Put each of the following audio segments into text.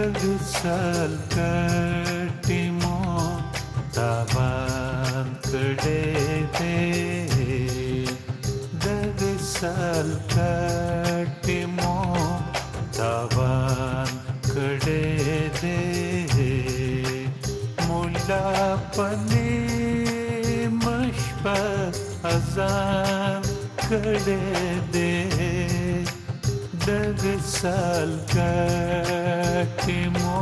دغسل کټې مو تاوان کړی دی دغسل کټې مو تاوان کړی دی مولا پنې مشپه اذان کړی دی دغسل کټې مو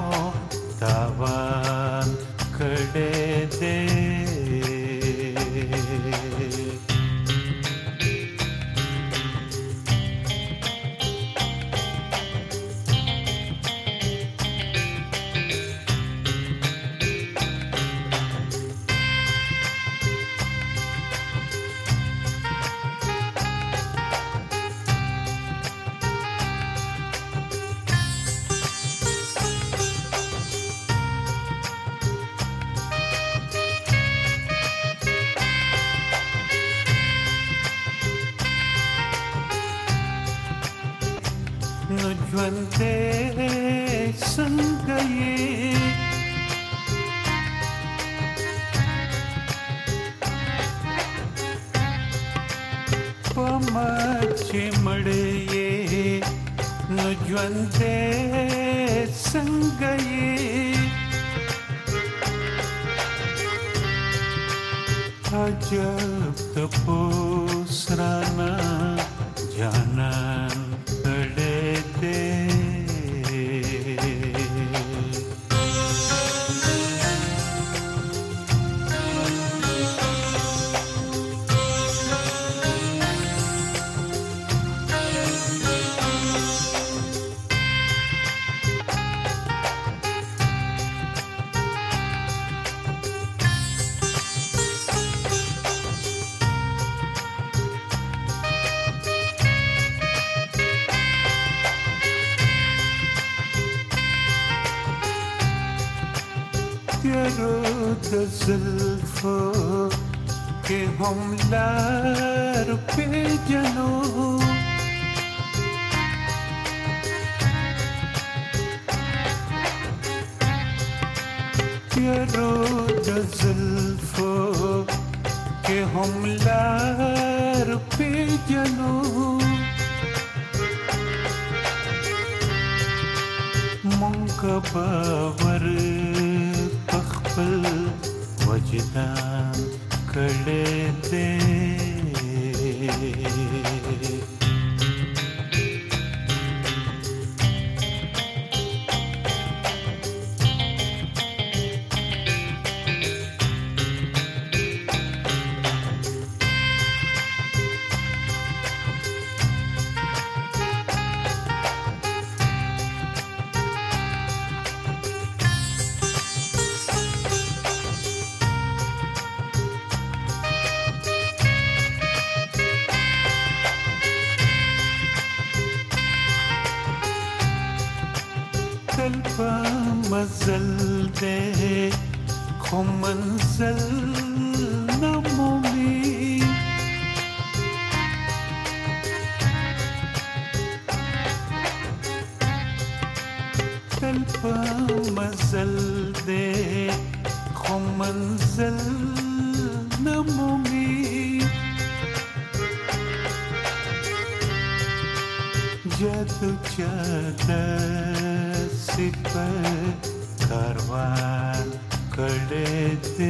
تاوان کړی دی نو ژوند دې څنګه یې په ما چې مړ یې نو ژوند دې څنګه یې عجب تپوس رانا جانان تیرو د زلفو کې هم لار پیژنو تیرو د زلفو کې هم لار پیژنو مونږ باور وجدان کړی دی تل په مزل دی خو منزل نه مومي تل په مزل دی خو منزل نه مومي جادو چاته پر کاروان کړی دی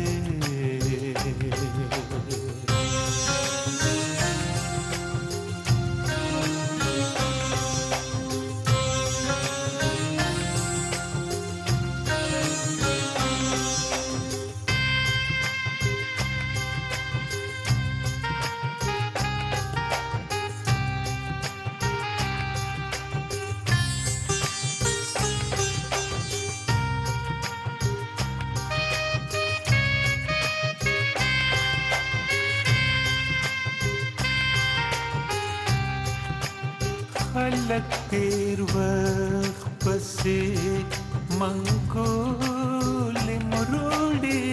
خلک تیر وخت پسې منګولې مروړي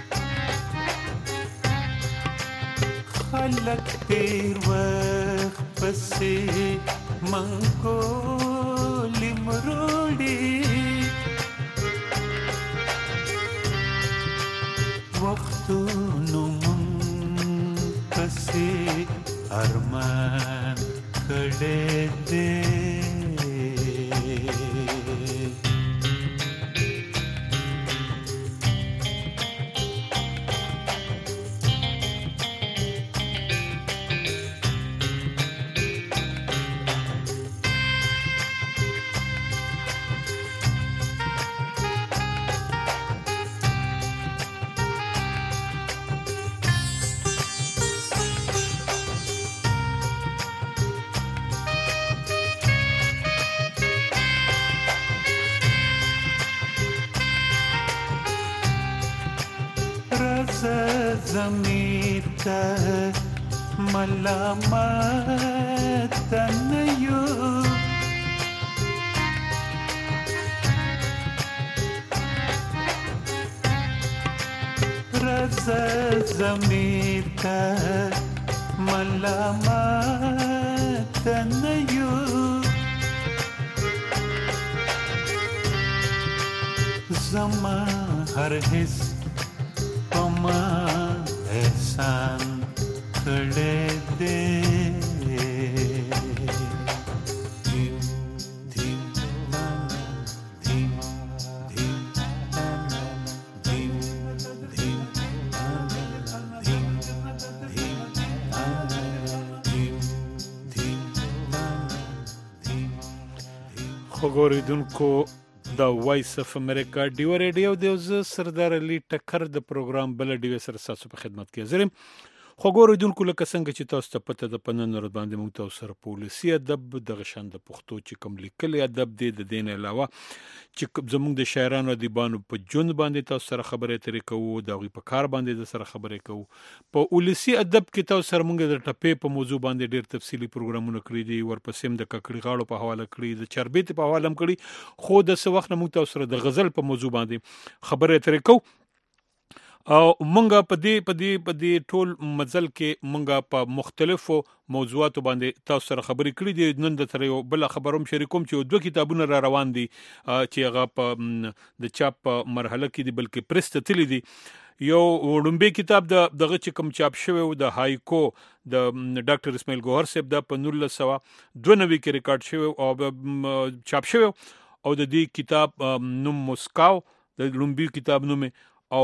خلک تیر وخت پسې منګولې مروړي وختونو مونږ پسې ارمان کړی دی زمین ته ملامت نه یو رضا زمین ته ملامت نه یو زما هر حس پما احسان کړه دې خبریدونکو د وایس اف امریکا ډیو ریډیو د سردار علي ټکر د پروګرام بل ډیو سره تاسو په خدمت کې حاضر یم خو ګوریدونکو لکه څنګه چې تاسو ته پته د پنن ور باندې موږ تاسو سره پولیسي ادب د غشن د پښتو چې کوم لیکلي ادب دی د دین علاوه چې زموږ د شاعرانو ادیبانو په جون باندې تاسو سره خبرې اترې کوو د غي په کار باندې د سره خبرې کوو په پولیسي ادب کې تاسو سره موږ د ټپې په موضوع باندې ډېر تفصیلی پروګرامونه کړی دي ورپسې د ککړی غاړو په حواله کړی د چربیت په حواله کړی خو د څه وخت موږ تاسو سره د غزل په موضوع باندې خبرې اترې کوو او مونږه په دې ټول مزل کې مونږه په مختلفو موضوعاتو باندې تاسو سره خبرې کړې دي نن د تر یو بل خبروم شریکوم چې دوه کتابونه را روان دي چې هغه په د چاپ مرحله کې دي بلکې پرست تللی دي یو وړومبي کتاب دغه چې کوم چاپ شوی و د هایکو د ډاکټر اسماعیل ګوهر صاحب د په 1992 کې ریکارډ شوی او چاپ شوی او د دې کتاب نوم مسکاو د وړومبي کتاب نوم او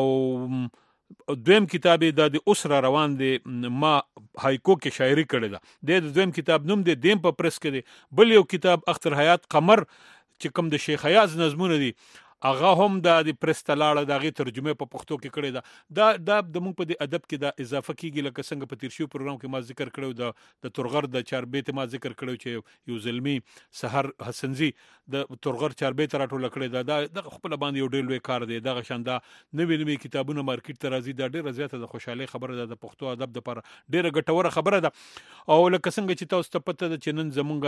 دویم کتاب د اوس را روان دی ما هایکو کې شاعري کړې ده د دویم کتاب نوم دی دیم په پرس کې دی بل یو کتاب اختر حیات قمر چې کوم د شیخ حیاز نظمونه دي هغه هم د پرستلاړه دغه ترجمه په پښتو کې کړی ده د موږ په د ادب کې دا اضافه کیږي لکه څنګه په تیر شو پروګرام کې ما ذکر کړو د تورغر د چاربیت ما ذکر کړو چې یو زلمی سحر حسنزي د تورغر چاربیت راټول کړی دا د خپل باندې یو ډېر لوی کار دی دغه شاندا نوې کتابونه مارکیټ ته راځي دا ډېر زیاته د خوشحالي خبره ده د پښتو ادب لپاره ډېر ګټوره خبره ده او لکه څنګه چې تاسو ته پته ده چې نن زمونږ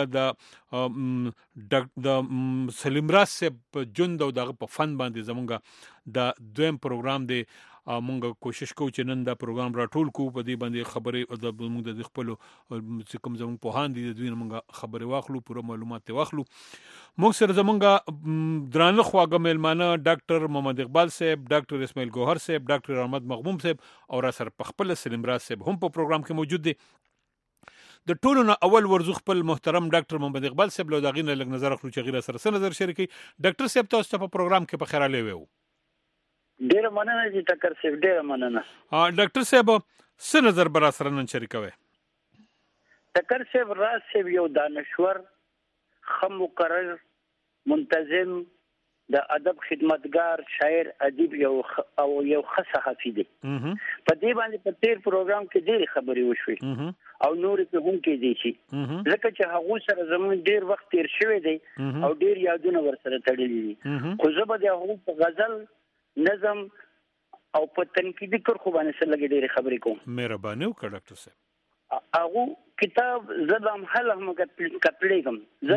د سلیم راز په جون د په فن باندې زمونږ د دویم پروګرام دی مونږ کوشش کوو چې نن دا پروګرام راټول کوو په دې باندې خبرې د موږ د خپل چې کوم زموږ پوهان دي د دوی موږ خبرې واخلو پوره معلومات واخلو موږ سره زمونږ درانه خواږه مېلمانه ډاکټر محمد اقبال صاحب ډاکټر اسماعیل ګوهر صاحب ډاکټر احمد مغموم صاحب او را سره په خپل سلیم راز صاحب هم په پروګرام کې موجود دي د ټولو نه اول ورزو خپل محترم ډاکټر محمد اقبال صاحب له دغې نه لږ نظر اخلو چې غیر سره نظر شریکي ډاکټر صاحب تاسو ته په پروګرام کې په خیراله ویو ډیر مننه چې ټکر صاحب ډیر مننه ډاکټر صاحب څه نظر بر سره نن شریکوي ټکر صاحب راز صاحب یو دانشور خم مقرر منتظم د ادب خدمتگار شاعر ادیب یو صحافي دی په دې باندې په تیر پروګرام کې ډېر خبرې وشوي او نور په هم کې دي شي ځکه چې هغه سره زموږ ډېر وخت تیر شوی دی او ډېر یادونه ورسره تړلي دي خو زه به د هغه په غزل نظم او په تنقیدي کرخو باندې سره لګې ډېر خبرې کوم مهرباني وکړه ډاکټر صاحب هغه کتاب زلم حلم کتلېګم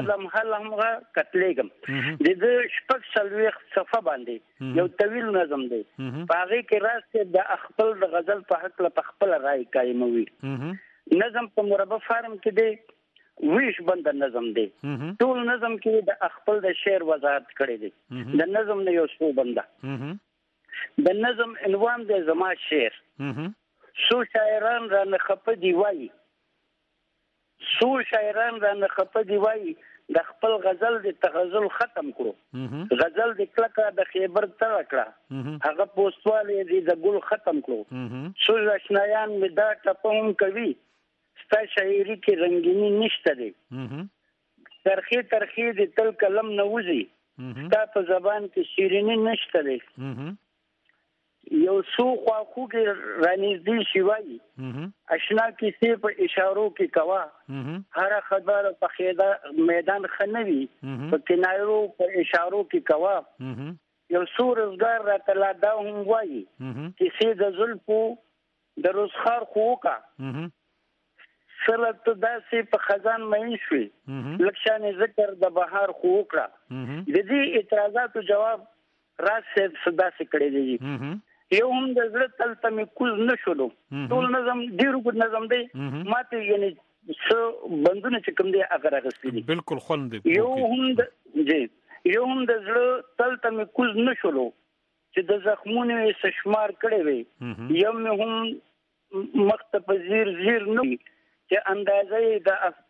د شپږ سلويخ صفه باندې یو طویل نظم دی هغه کې راځي د خپل د غزل په حق له خپل رائے قائموي نظم په مربع فارم کې دی ویش بند نظم دی ټول نظم کې د خپل د شعر وضاحت کړی دی د نظم نه یو څو بنده د نظم عنوان دی زما شعر سو شاعران را نخپه دی وای سو شاعران را نخپه دی وای د خپل غزل د تغزل ختم کړو غزل د کلکه د خیبر تر کړه هغه پوسټواله دی د ګل ختم کړو سو آشنایان می دا ټپوم کوي ستا شاعری کې رنگینی نشته دی ترخی ترخی د تل کلم نوځي ستا په زبان کې شیرینی نشته دی یو سو خواخو کې رانیزدي شوی اشنا کیسه په اشارو کې کوا هر خبر په خیدا میدان خنوي په کنایرو په اشارو کې کوا یو سو روزګار را تلا دا هم وایي کیسه د زلفو د روزخار خوکا سلط داسې په خزان مې شوي لکشان ذکر د بهار خو وکړه د دې اعتراضاتو جواب راز صاحب صدا سي کړی دی یو هم د زړه تل تمې کوز نشولو ټول نظم ډیرو ګډ نظم دی ماته یعنی څو بندونه چې کوم دی هغه راغستې دي بالکل خوند دی یو هم د زړه تل تمې کوز نشولو چې د زخمونو یې شمار کړی وي یو مې هم مختپذیر زیر نه چې اندازې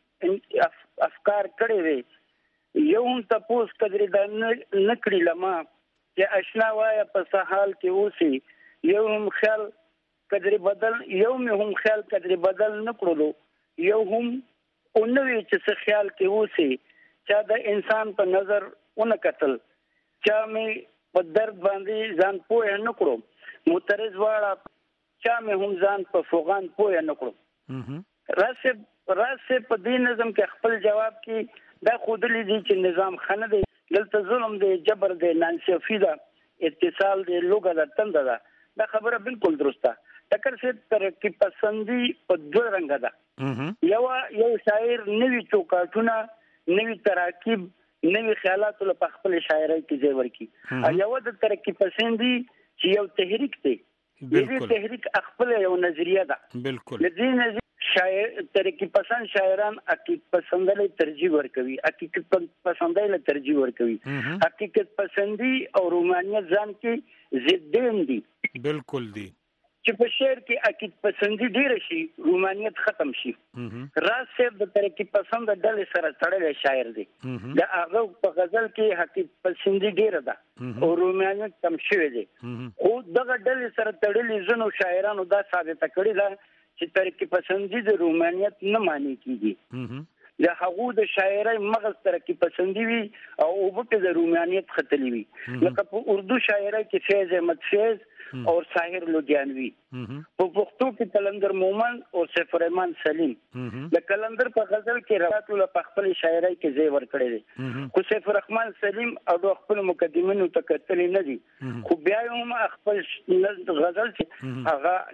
د افکار کړي وي یو هم تاسو قدرې د نکړي لما چې آشنا وای په سحال کې اوسي یو هم خیال قدرې بدل یو هم خیال قدرې بدل نکړلو یو هم اونوي چې څه خیال کې اوسي چې د انسان په نظر اون قتل چې مې په درد باندې ځان پوه نه کړو مترز واړه چې مې هم ځان په فوغان پوه نه کړو راسه په دې نظم کې خپل جواب کې دا خودلی دي چې نظام خنه دی دلته ظلم دی جبر دی نانسیفي ده اتصال دی لوګه ده تند ده دا خبره بالکل درسته ټکر سے ترقی پسندي په دوه رنګ ده یو شاعر نوی چوکاټونه نوی تراکیب نوی خیالات له خپل شاعرۍ کې ځای ورکي یو د ترقی پسندي چې یو تحریک دی دې تحریک خپل یو نظریه ده بالکل دې شاعر ترقی پسند شاعران حقیقت پسندله ترجیح ورکوي حقیقت پسندله ترجیح ورکوي حقیقت پسندي او رومانیت ځان کې ضدین دي بالکل دي چې په شعر کې حقیقت پسندي ډیر شي رومانیت ختم شي راز صاحب د ترقی پسند ډلې سره تړلې شاعر دی دا هغه په غزل کې حقیقت پسندي ډیر ده او رومانیت کم شوی دی خو دغه ډلې سره تړلې زنو شاعرانو دا ثابت کړی ده چې ترقی پسندي د رومانیت نه معنی کیږي یا هغه د شاعرۍ مغز ترقی پسندي وي او وبته د رومانیت خطلې وي لکه په اردو شاعرۍ کې فیض احمد فیض او ساحر لودیانوی په پښتو کې کلندر مومن او سیف الرحمن سلیم د کلندر په غزل کې روایت له خپل شاعرۍ کې ځای ورکړی دی خو سیف الرحمن سلیم او خپل مقدمینو ته کتل نه دي خو بیا هم خپل غزل چې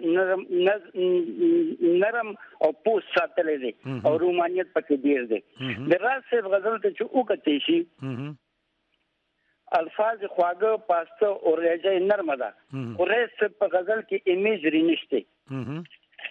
هغه نرم او پوس ساتلې دي او رومانیت پکې ډیر دی د راز صاحب غزل ته چې وکړي شي الفاظ خواږه پاسته او رېجه نرمه ده خو ریس په غزل کې ایمیجری نشته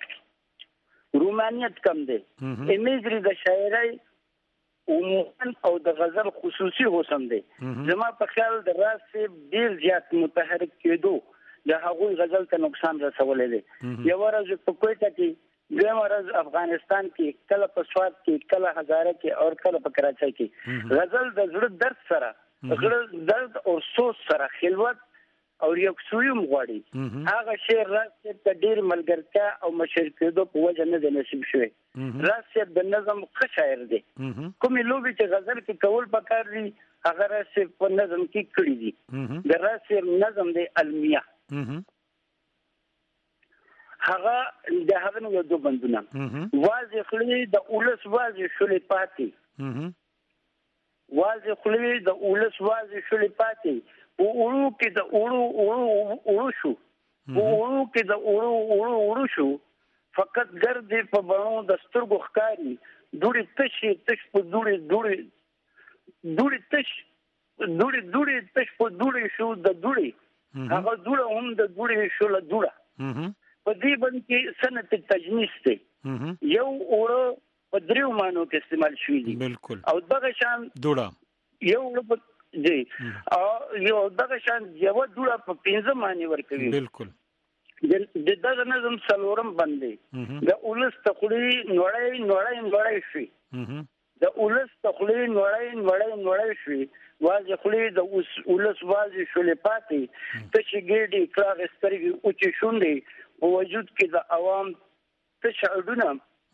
رومانیت کم دی ایمیجری د شاعرۍ عموما او د غزل خصوصي حسن دی زما په خیال د راز صاحب ډیر زیات متحرک کېدو د هغوی غزل ته نقصان رسولې دی یو ورځ په کوټه کې دویم ورځ افغانستان کې کله په سوات کې کله هزاره کې او کله په کراچۍ کې غزل د زړه درد سره غړ درد او سوچ سره خلوت او یکسویم غواړي هغه شعر راځي ته ډیر ملګرتیا او مشرکېدو په وجه نه نصیب شوی راځي د نظم ښه شاعر دی کومې لوبي چې غزل کې کول پکار دي هغه راځي په نظم کې کړی دي د راځي نظم دی المیه هغه د هغه یو دوه بندونه واځي خلې د اولس واځي شولې پاتې واځي خلې د اولس واځي شولې پاتې او اورو کې د اورو شو او اورو کې د اورو شو فقط ګرد په بڼو د سترګو ښکاری دوړي تش په دوړي تش په دوړي شو د دوړي هغه دوړه هم د دوړي شو له دوړه په دې باندې سنت تجنیس ته یو اور په دریو مانو کې استعمال شوی دي بالکل او دغه شان دوړه یو دی او یو دغه شان یو دوړه په 15 معنی ورکوي بالکل د دغه نظم څلورم باندې د اولس تخړی نوړای شي د اولس تخړی نوړای شي واځي خړی د اولس واځي شولې پاتې ته چې ګډي کلاغ سترګي او چې شونډي په وجود کې د عوام تشعرونه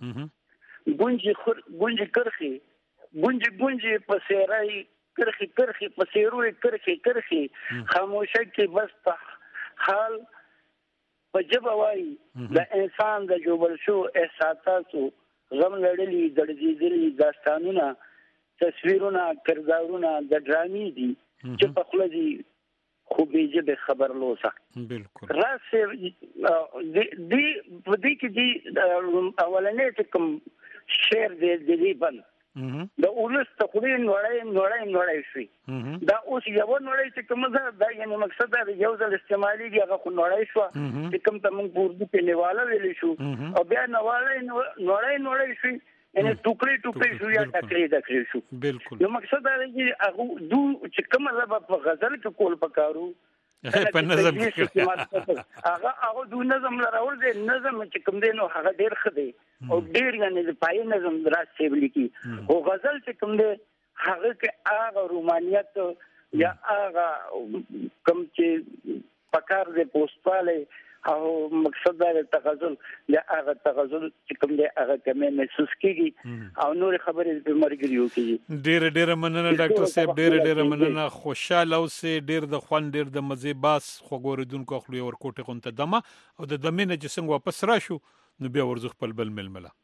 ګونجي کرخي پسیرای کرخي پسیروي کرخي خاموشه کې بس حال په جبه وای د انسان د جوبل شو احساساتو غم لړلي دړديدلي داستانونه تصویرونه کردارونه د ډرامې دي چې په خپل دي خو به جبه خبر لوسه بالکل راسه دی په دې کې دی اولنې کوم شعر دی بند د اولس تخړی نوړای شي دا اوس یو نوړای چې کوم دا یعنی مقصد دا یو ځل استعمالي دی هغه نوړای شو چې کوم ته موږ اردو کې نیواله ویل شو او بیا نوړای شي یعنی ټوکړي شو یا ټکړي شو بالکل نو مقصد دا دی هغه چې کوم ځل په غزل کې کول پکارو په نظم کې هغه د نظم لراول دی نظم چې کوم دی نو هغه ډیر خدي او ډیر یعنی د پای نظم دراسته ولیکي او غزل چې کوم دی هغه کې هغه رومانیت یا هغه کوم چې پکار دی پوسټاله او مقصد دا تغزل یا هغه تغزل چې کوم دی هغه کمه محسوس کیږي او نور خبرې په مرګریو کیږي ډیر مننه ډاکټر صاحب ډیر مننه خوشاله اوسې ډیر د خوان ډیر د مزه باس خو ګوردونکو خپل ورکوټه غونته دمه او د دمنه چې څنګه واپس راشو نو بیا ورزخ خپل بل ململه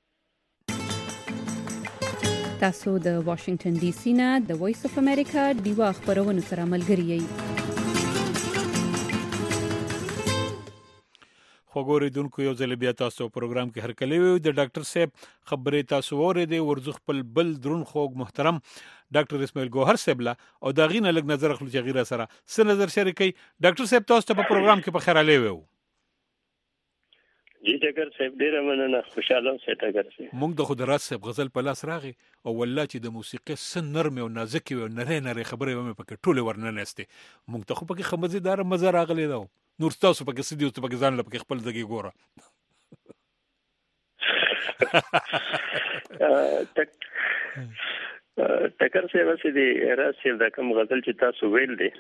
تاسو د واشنگټن ډي سي نه د وایس اف امریکا دیوا خبرونه سره ملګری یې خوګوریدونکو یو ځل بیا تاسو پروګرام کې هر کله وي د ډاکټر صاحب خبرې تاسو اورېدې ورزخ خپل بل درون خوګ محترم ډاکټر اسماعیل ګوهر صاحب لا او دا غینه لګ نظر خپل غیره سره څه نظر شریکي ډاکټر صاحب تاسو ته په پروګرام کې په خیر علي وو جی ډاکټر صاحب ډیر مننه خوشاله اوسئ ډاکټر صاحب موږ د خدرات صاحب غزل په لاس راغی او والله چې د موسیقي سن نرم او نازک او نری خبرې ومه پکې ټوله ورننهسته موږ ته خو پکې خمزیدار مزه راغلی دا نور تاسو پکې سدي او پکې ځان لپاره خپل ځګي ګوره ټکر صاحب چې دی راځي دا کوم غزل چې تاسو ویل دي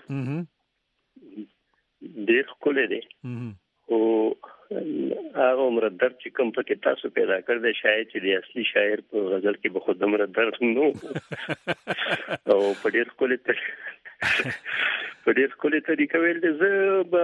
ډیر خولې دي او هغه عمر درد چې کوم پکې تاسو پیدا کړ د شاعر چې دی اصلي شاعر په غزل کې به خود عمر درد نو او په ډیر خولې طریقه ویل دي زه به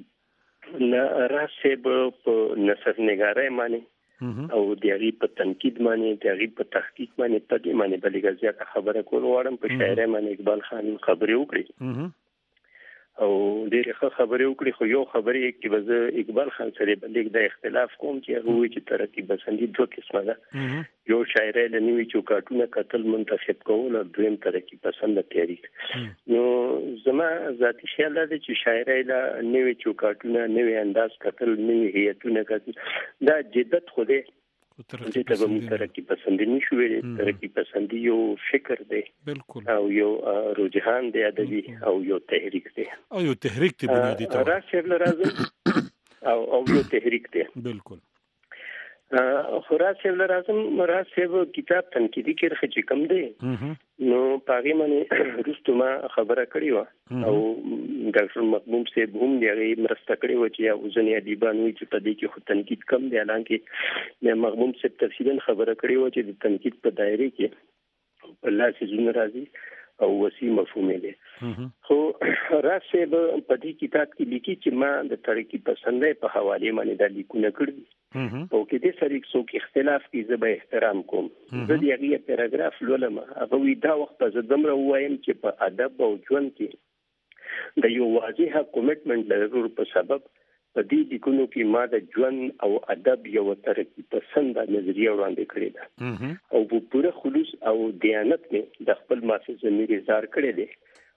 راځي په نثر نگارۍ معنی او دیاري په تنقید معنی دیاري په تحقیق معنی په دې معنی بلګه زیاته خبره کول وړم په شاعر معنی اقبال خان خبرې وکړي او ډېر ښه خبرې وکړي خو یو خبرې کې به زه اقبال خان سره بلګ د اختلاف کوم چې هغه وی چې ترقی بسندي دوه قسمه ده یو شاعرۍ له نیوي چوکاټونه قتل منتخب کول او دویم ترقی پسند تحریک نو زما ذاتی خیال ده چې شاعرۍ له نیوي چوکاټونه نیوي انداز قتل نیوي هیئتونه قتل دا جدت خو ده چې ته به ترقی پسندي نشو ویل ترقی پسندي یو فکر دی بالکل او یو رجحان دی ادبي او یو تحریک دی او یو تحریک دی بنیادی طور راځي او یو تحریک دی بالکل خراسي راځم کتاب تنقیدی کې راځي کم دی نو پاغي باندې رستما خبره کړې و او ډاکټر مقبوم صاحب هم دی مرسته کړې و چې اوزنی ادیبان وی چې په دې کې خو تنقید کم دی حالانکه مقبوم صاحب تفصیلا خبره کړې و چې د تنقید په دایره کې الله سي جن راځي او وسیع مفهوم دی خو راځي په دې کتاب کې لیکي چې ما د ترقی پسندۍ په حواله باندې د لیکونه کړی او کې دې سره څوک اختلاف کې زه به احترام کوم زه دې هغه پیراګراف لولم هغه وی دا وخت زه دمره وایم چې په ادب او ژوند کې د یو واضح کمیټمنټ لرلو په سبب په دې لیکونو کې ما د ژوند او ادب یو ترقی پسند نظریه وړاندې کړې ده او په پوره خلوص او دیانت کې د خپل ماسه زمير اظهار کړی دی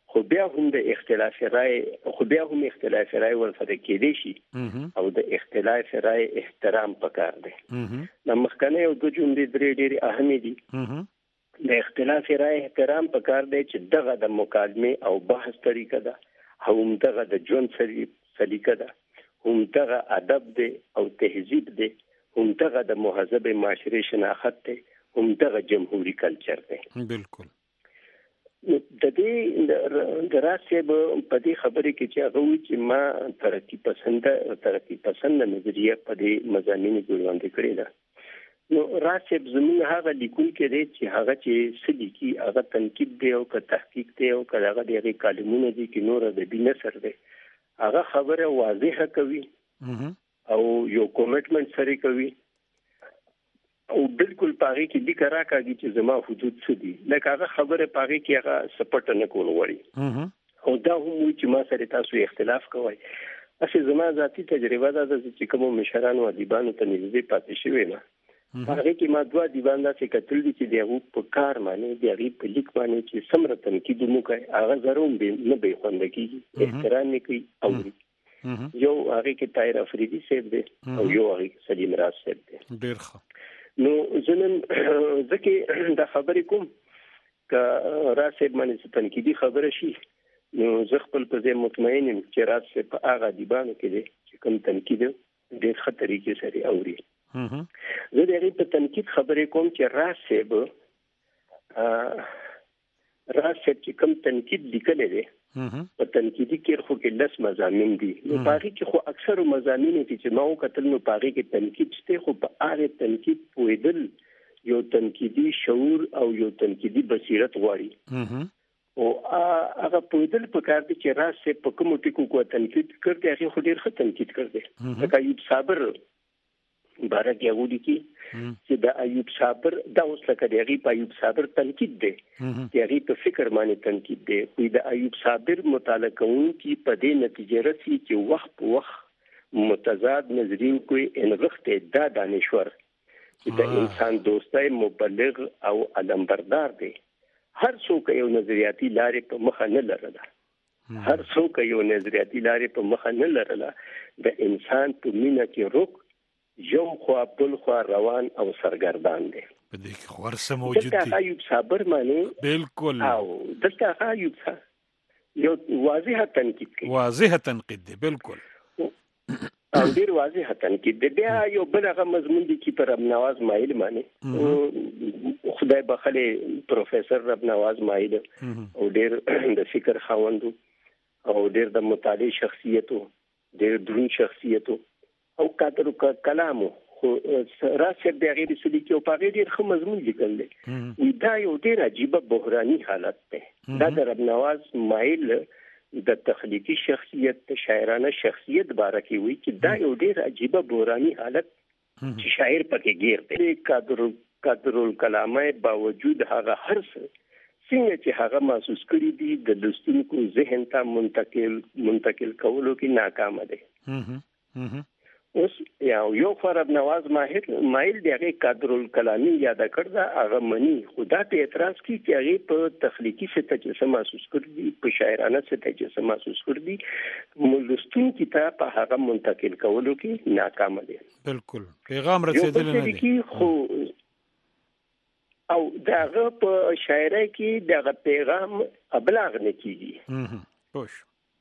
خو بیا هم اختلاف رائے ورسره کېدی شي او د اختلاف رائے احترام پکار دی. د مخکنه یو د جملې درې ډېری اهمې دي. د اختلاف رائے احترام پکار دی چې دغه د مکالمه او بحث طریقه ده، هم دغه د ژوند سلیقه ده، هم دغه ادب دی او تهذیب دی، هم دغه د مهذب معاشري شناخت دی، هم دغه جمهوریت کلچر دی. بالکل. د دې د راسب په دې خبرې کې چې هغه وی چې ما ترقی پسند نظریه په دې مضامین جوړوندې کړې ده. نو راسب زموږ هغه لیکل کې دی چې هغه چې صدیقي هغه تنقید دی او که تحقیق دی او که هغه د کلمونه دي چې نور د دې نثر دی، هغه خبره واضحه کوي او یو کومټمنټ سره کوي او بالکل پاره کې لیکه راکاږي چې زما حدود څه دي، لکه هغه خبره پاره کې هغه سپورټ نه کول وړي او دا هم چې ما سره تاسو اختلاف کوئ. اصل زما ذاتی تجربه ده چې کوم مشران او ادیبانو ته نږدې پاتې شوی نه، هغه کې ما دوه دیوان داسې کتل دي چې دغه په کار باندې دغه په لیک باندې چې سمره تنقید مو کوي، هغه زروم به نه به خوند کیږي، احترام نه کوي او یو هغه کې طاهر افریدي صاحب دی او یو هغه سلیم راز صاحب دی. ډیر ښه. نو زنن ځکه دا خبرې کوم ک راسب باندې تنقیدي خبره شي، نو زه خپل په ځای مطمئن یم چې راسب په هغه دیبانو کې دی چې کوم تنقید ډېر ښه طریقې سره اوري. زه د هغې په تنقید خبرې کوم چې راسب چې کوم تنقید لیکلی دی په تنقیدي کې خو کې لس مضامین دي، نو په هغې کې خو اکثر مضامین دي چې ما وکتل، نو په هغې کې تنقید شته، خو په هغې تنقید پوهېدل یو تنقیدي شعور او یو تنقیدي بصیرت غواړي او هغه پوهېدل پکار دي چې راسب په کومو ټکو کو تنقید کړ دی، هغې خو ډېر ښه تنقید کړ دی. لکه ایوب صابر باره کې هغه لیکي چې د ایوب صابر دا اوس لکه د هغې په ایوب صابر تنقید دی، د هغې په فکر باندې تنقید دی، خو د ایوب صابر مطالعه کوونکي په دې نتیجه رسي چې وخت په وخت متضاد نظریو کوي انغښتی دا دانشور چې د انسان دوستی مبلغ او علمبردار دی. هر څوک یو نظریاتي لارې په مخه نه لرله، هر څوک یو نظریاتي لارې په مخه نه لرله، د انسان په مینه کې روک یو خوا بل خوا روان او سرګردان دی. په دې کې خورسه موجود دي. دلته ایوب صابر باندې بالکل او دلته ایوب صابر یو واضح تنقید کوي، واضح تنقید دی بالکل او ډیر واضح تنقید دی. بیا یو بل هغه مضمون دی چې پر رب نواز مایل باندې خدای بخله پروفیسور رب نواز مایل او ډیر د فکر خاوند او ډیر د مطالعه شخصیت او ډیر درون شخصیت او قدر کلامو، خو راسب د هغې د سلیقې او په هغې ډېر ښه مضمون لیکل دی. دا یو ډېر عجیبه بحراني حالت دی. دا د رب نواز مایل د تخلیقي شخصیت د شاعرانه شخصیت باره کې وی چې دا یو ډېر عجیبه بحراني حالت چې شاعر پکې ګیر دی. قدر الکلامه باوجود هغه هر څه څنګه چې هغه محسوس کړي دي د لوستونکو ذهن ته منتقل کولو کې ناکامه دی. اوس یو فرب نواز مایل دی هغه قدر الکلامی یاد کړ دا هغه منی، خدا ته اعتراض کی چې هغه په تخلیقي سطح کې محسوس کړی، په شاعرانه سطح کې محسوس کړی، ملستون کتاب په هغه منتقل کولو کې ناکام دي. بالکل پیغام رسیدل نه دي خو او داغه په شاعرۍ کې دغه پیغام ابلاغ نه کیږي. خوش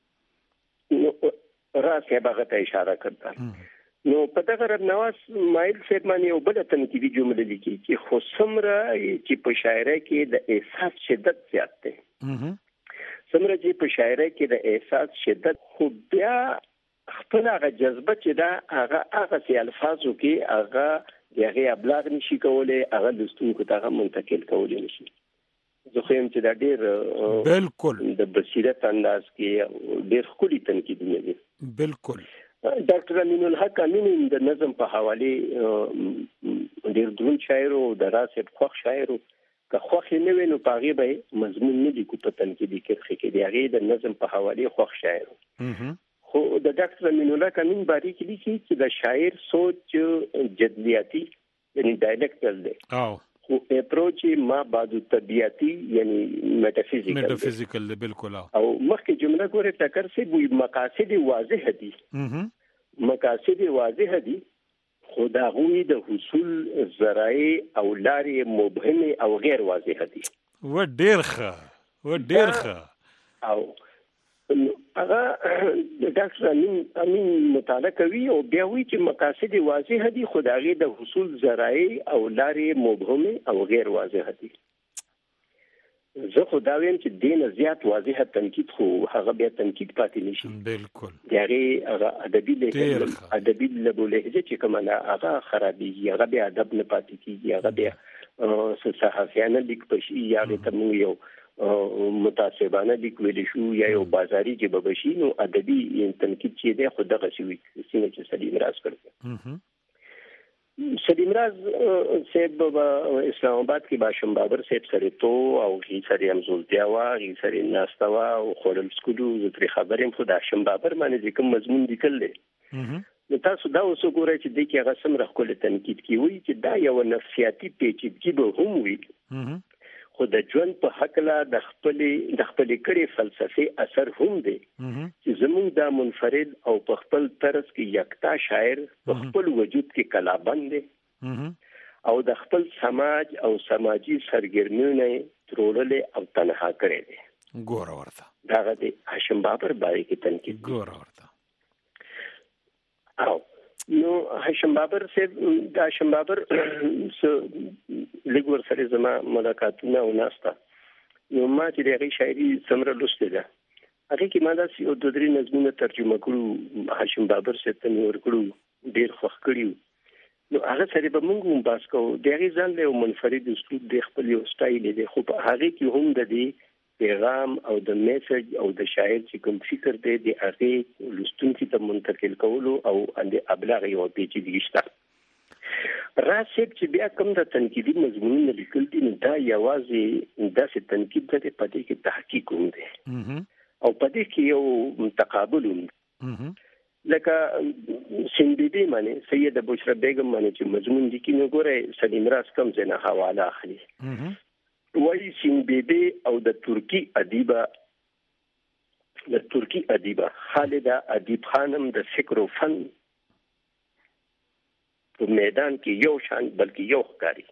راځي هغه ته اشاره کړه. نو په دغه رب نواز مایل صاحب باندې یو بل تنقیدي جمله لیکي چې خو څومره چې په شاعرۍ کې د احساس شدت زیات دی، څومره چې په شاعرۍ کې د احساس شدت، خو بیا خپل هغه جذبه چې دا هغه سي الفاظو کې هغه دغه ابلاغ نشي کولای، هغه لستونکو ته منتقل کولای نشي. زه خو هم چې دا ډېر بالکل د بصیرت انداز کې ډېر ښکلي تنقیدونه دي. بالکل ډاکټر امین الحق امین د نظم په حواله ډېر درون شاعر او د راسب خوښ شاعر، که خوښ نه وینو پاغي به مضمون نه لیکو په تنقیدي کرښه کې دی، هغه د نظم په حواله خوښ شاعر. خو د ډاکټر امین الحق امین باری کې لیکي چې د شاعر سوچ جدلیاتی یعنی ډایلیکټل دی، خو اپروچ ما بعد طبيعتي یعنی میټافیزیکل بالکل. او مخکې جمله ګوره ټکر سي وي مقاصد واضح دي مقاصد واضح دي خو دا غوي د حصول ذرایع او لارې مبهمه او غیر واضح دي. و ډیر ښه او هغه ډاکټر امین مطالعه کوي او بیا وایي چې مقاصد واضح دي خو دا غي د حصول ذرایع او لارې مبهمه او غیر واضح دي. زه خو دا ویم چې دین زیات واضح تنقید خو هغه بیا تنقید پاتې نشي. بالکل. هغه ادبي لهجه چې کومه هغه خرابېږي هغه بیا ادب نه پاتې کیږي هغه بیا صحافیانه لیک پشي یا ته مو یو متعصبانه لیک ویل شو یا یو بازاري جبه بشي نو ادبي تنقید چې دی خو دغه شوی چې سلیم راز کړی. سلیم راز صاحب اسلام آباد کې باشم بابر صاحب سره تو او هي سره هم زولتیا وا هي سره ناستوا او خورل سکولو زتري خبرم خدا شم بابر باندې کوم مضمون لیکل دي. نو تاسو دا اوس وګورئ چې د کې هغه سم راخول تنقید کوي چې دا یو نفسیاتي پیچیدګي به هم وي خو د ژوند په حق لا د خپل کړي فلسفي اثر هم دی چې زموږ د منفرد او په خپل طرز کې یکتا شاعر په خپل وجود کې کلابند دی او د خپل سماج او سماجی سرګرمیونه ترولل او تنها کړي دي. ګور ورته دا د هاشم بابر باندې کې تنقید ګور ورته او نو هاشم بابر صاحب د هاشم بابر لګور سره زما ملاقاتونه او ناستا نو ما چې دغه شاعري سمره لوستله هغه کې ما دا یو د درې نظمونه ترجمه کړو هاشم بابر صاحب ته ورکړو ډیر خوښ کړیو. نو هغه سره به موږ هم باس کوو دغه ځان له منفرد اسلوب د خپل یو سټایل دی خو هغه کې هم د دې پیغام او د میسج او د شاعر چې کوم فکر دی د هغه لستونکو ته منتقل کولو او د ابلاغ یو پیچیدګي شته. راسب چې بیا کوم د تنقیدي مضمونونه لیکل دي دا یوازې داسې تنقید دی پدې کې تحقیق هم دی او پدې کې یو تقابل هم لکه سندبي معنی سید بشرا بیگم معنی چې مضمون دي کې نو ګوره سلیم راز کم ځنه حواله اخلي وای سینبیبی او د ترکی ادیبه خالده ادیب خانم د فکر او فن په میدان کې یو شان بلکې یو ښکاری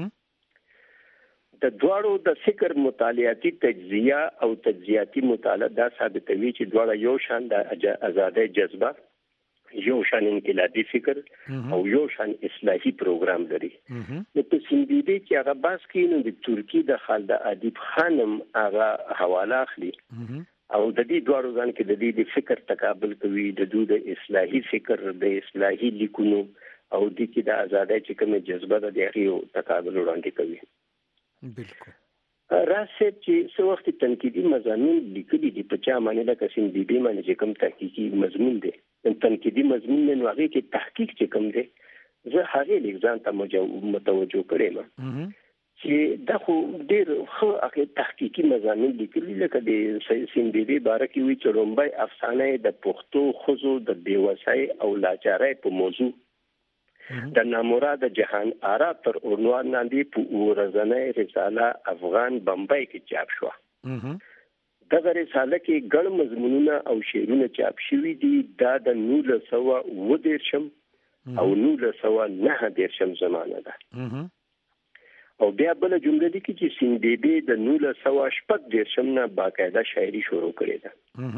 د دواړو د فکر مطالعاتي تجزیه او تجزیاتي مطالعه دا ثابتوي چې دواړه یو شان د آزادۍ جذبه یو شان انقلابي فکر او یو شان اصلاحي پروګرام لري. نو په سیندیدي کې هغه باس کې نو د ترکی د خالده ادیب خانم هغه حواله اخلي او د دې دوړو ځان کې د دې فکر تقابل کوي د دوی د اصلاحي فکر د اصلاحي لیکونو او د کې د آزادۍ چې کومه جذبه د هغه تقابل وړاندې کوي. بالکل. راسب چې څو وخت تنقیدي مضامین لیکلي دي په چا باندې لکه سیندیدي باندې چې کوم تحقیقي مضمون دی تنقیدي مضمون نو هغه کې تحقیق چې کوم دی زه هغه لیکځان ته متوجه کړم چې دا خو ډېر ښه هغه تحقیقي مضامین لیکلي لکه د سیندیدي باره کې وی چې لومبای افسانه د پښتو خزو د بیوسای او لاچارۍ په موضوع د نامراد جهان آرا تر عنوان لاندې په ورځنۍ رساله افغان بمبئی کې چاپ شو. دغه رساله کې ګڼ مضمونونه او شعرونه چاپ شوي دي دا د 1919 او 1909 زمانه ده. او بیا بل جمله دي چې سیندبي د 1914 نه باقاعده شاعري شروع کړې ده.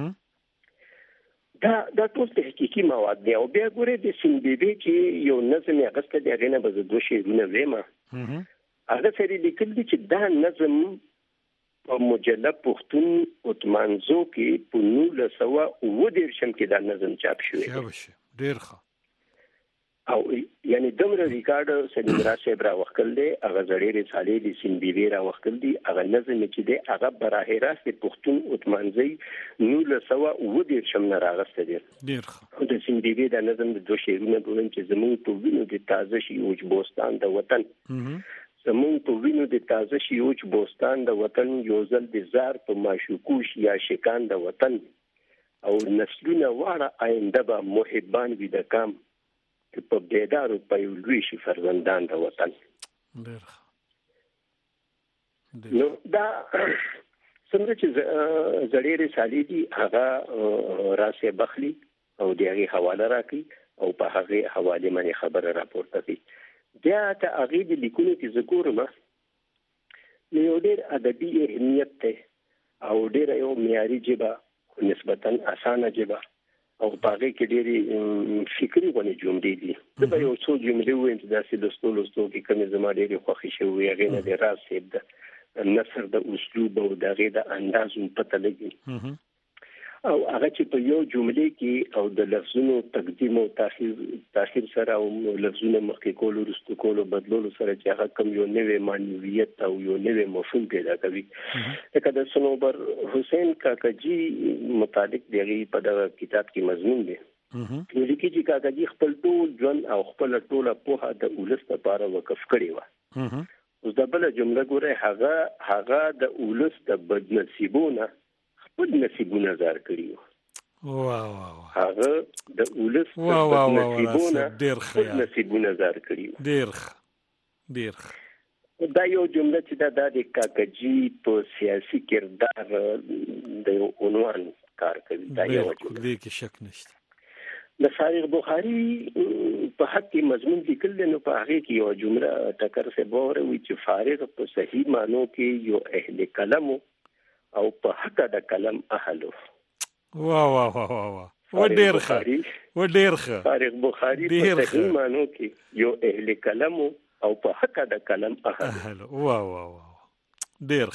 دا ټول تحقیقي مواد دی او بیا ګوره د سیندبي چې یو نظم یې غسته دی هغه نه به دوه شعرونه ویما هغه سری لیکل دي چې دا نظم په مجله پښتون اتمانزو کې په 1919 کې دا نظم چاپ شوی ډیر ښه او یعنی دمره ریکارډ سلیم راز صاحب را وکړل دي هغه زړې رسالې د سیندبي را وکړل دي هغه نظم چې دی هغه براه راست پښتون اتمانزي 1919 نه راغسته دي ډیر ښه د سیندبي د نظم د دوه شعرونه دویم چې زموږ په وینو د تازه شي اوج بوستان د وطن زموږ په وینو د تازه شي اوج بوستان د وطن یو ځل د زار په ماشوکوش یا شکان د وطن او نسلونه واړه آینده به محبان وي د کام په بیدارو په لوی شي فرزندان د وطن. نو دا څنګه چې زړې رسالې دي هغه راسه بخلی او دغه حواله راکړي او په هغه حواله باندې خبره راپورته کړي بیا ته هغه د لیکونو کې ذکر ما یو ډېر ادبي اهمیت ته او ډېر یو معیاري جبه نسبتا اسانه جبه او باغې کې ډېری فکری ونې جملې دي دا یو څو جملې وایي چې داسې د لوستلو کې کومې زما ډېرې خوښې شوې هغه نه د راز سیب د نثر د اسلوب او دغه د انداز په تلګي او هغه چې په یو جملې کې او د لفظونو تقدیم او تاخير سره او لفظونو مخکې کول ورستو کول بدلولو سره چې هغه کوم یو نوې معنویت او یو نوې مفهوم پیدا کوي لکه د صنوبر حسین کاکاجي مطابق دغه په دغه کتاب کې مضمون دی لیکي چې کاکاجي خپل ټول ژوند او خپل ټوله پوهه د ولس لپاره وقف کړی و اوس د بل جمله ګوره هغه د ولس د بدنصیبونه خپل نصیبونه زار کړی واه هغه د ولس د بدنصیبونه خپل نصیبونه زار کړی ډیر دا یو جمله چې دا د کاکاجي په سیاسي کردار د عنوان کار کوي دا یو جمله دې کې شک نشته د فارغ بخاری په حق کې مضمون لیکل نو په هغه کې یو جمله ټکر سے بوره وی چې فارغ په صحیح معنی کې یو اهل کلم او په حق د کلم اهلو واه ډیر فارغ بخاری په صحیح معنی کې یو اهل کلم او په حق د کلم اهلو واه ډیر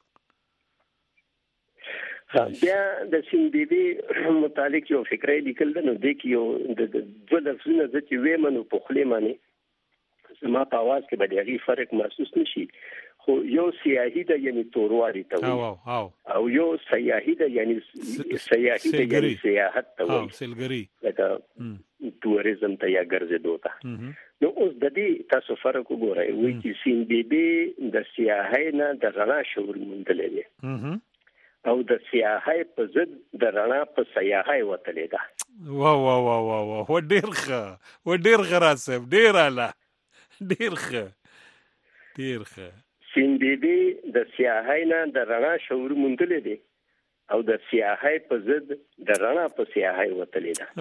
بیا د سین بی بی متعلق یو فکرې لیکل نو د کیو د لفظونه چې وېمنو په خلی معنی زما په आवाज کې به دغه فرق محسوس نشي خو یو سیاهی د یعنی تورواري ته او یو سیاهی د یعنی سیاحت ته وایي سیلګری لکه ټوریزم ته یا ګرځېدو ته نو اوس د دې تاسو فرق وګورئ وایي چې سین بی بی د سیاحۍ نه د رڼا شعور موندلې دی او د سیاحۍ په ضد د رڼا په سیاحۍ وتلې ده واه و ډیر غراسب ډیر اعلی ډیر سین بی بی د سیاحۍ نه د رڼا شعور موندلې دي او د سیاحۍ په ضد د رڼا په سیاحۍ وتلې ده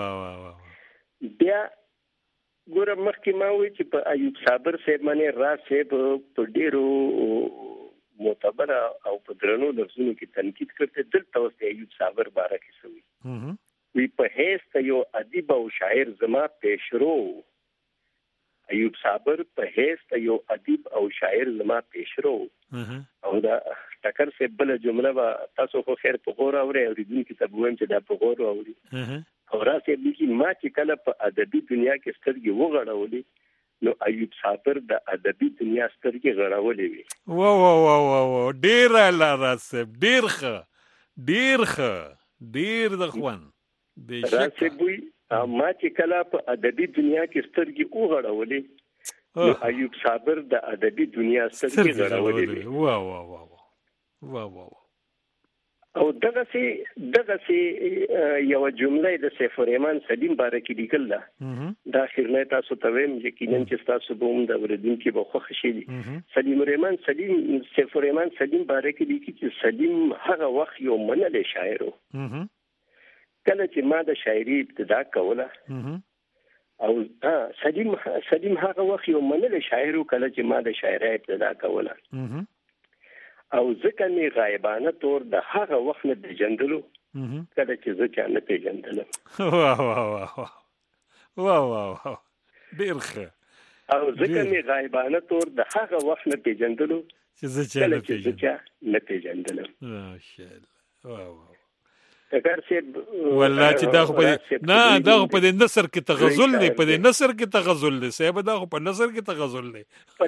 بیا ګوره مخکې ما وی چې په ایوب صابر صاحب باندې راز صاحب په ډیرو معتبر او په درنو لفظونو کې تنقید کړته دلته اوس ایوب صابر باره کې سوي وی په هیڅ یو ادیب او شاعر زما پیشرو ایوب صابر په هیڅ یو ادیب او شاعر زما پیشرو او دا ټکر سے بل جمله وا تاسو خو خیر په غور اوري او دین کې تبویم چې دا په غور اوري او راځي چې ما چې کله په ادبي دنیا کې سترګې وغړولې نو ایوب صابر د ادبي دنیا سترګې غړولې وي واه ډیر اعلی راسب ډیر د خوان راسب وي ما چې کله په ادبي دنیا کې سترګې وغړولې نو ایوب صابر د ادبي دنیا سترګې غړولې وي واه او دغه سي یو جمله د سیف الرحمن سلیم باره کې لیکل ده دا خیرنه تاسو ته ویم یقینا چې تاسو به هم د ورېدونکو په خوښ شي سیف الرحمن سلیم باره کې لیکي چې سلیم هغه وخت یو منل شاعر کله چې ما د شاعري ابتدا کوله او سلیم هغه وخت یو منل شاعر کله چې ما د شاعري ابتدا کوله او ځکه می غایبانه تور د هغه وخت نه پیژندلو کله چې زه چا نه پیژندلم واه ډیر ښه او ځکه می غایبانه تور د هغه وخت نه پیژندلو چې زه چا نه پیژندلم ماشاءالله تکر سي والله چې دا خو په دې نثر کې تغزل دی په دې نثر کې تغزل دی صاحب دا خو په نثر کې تغزل دی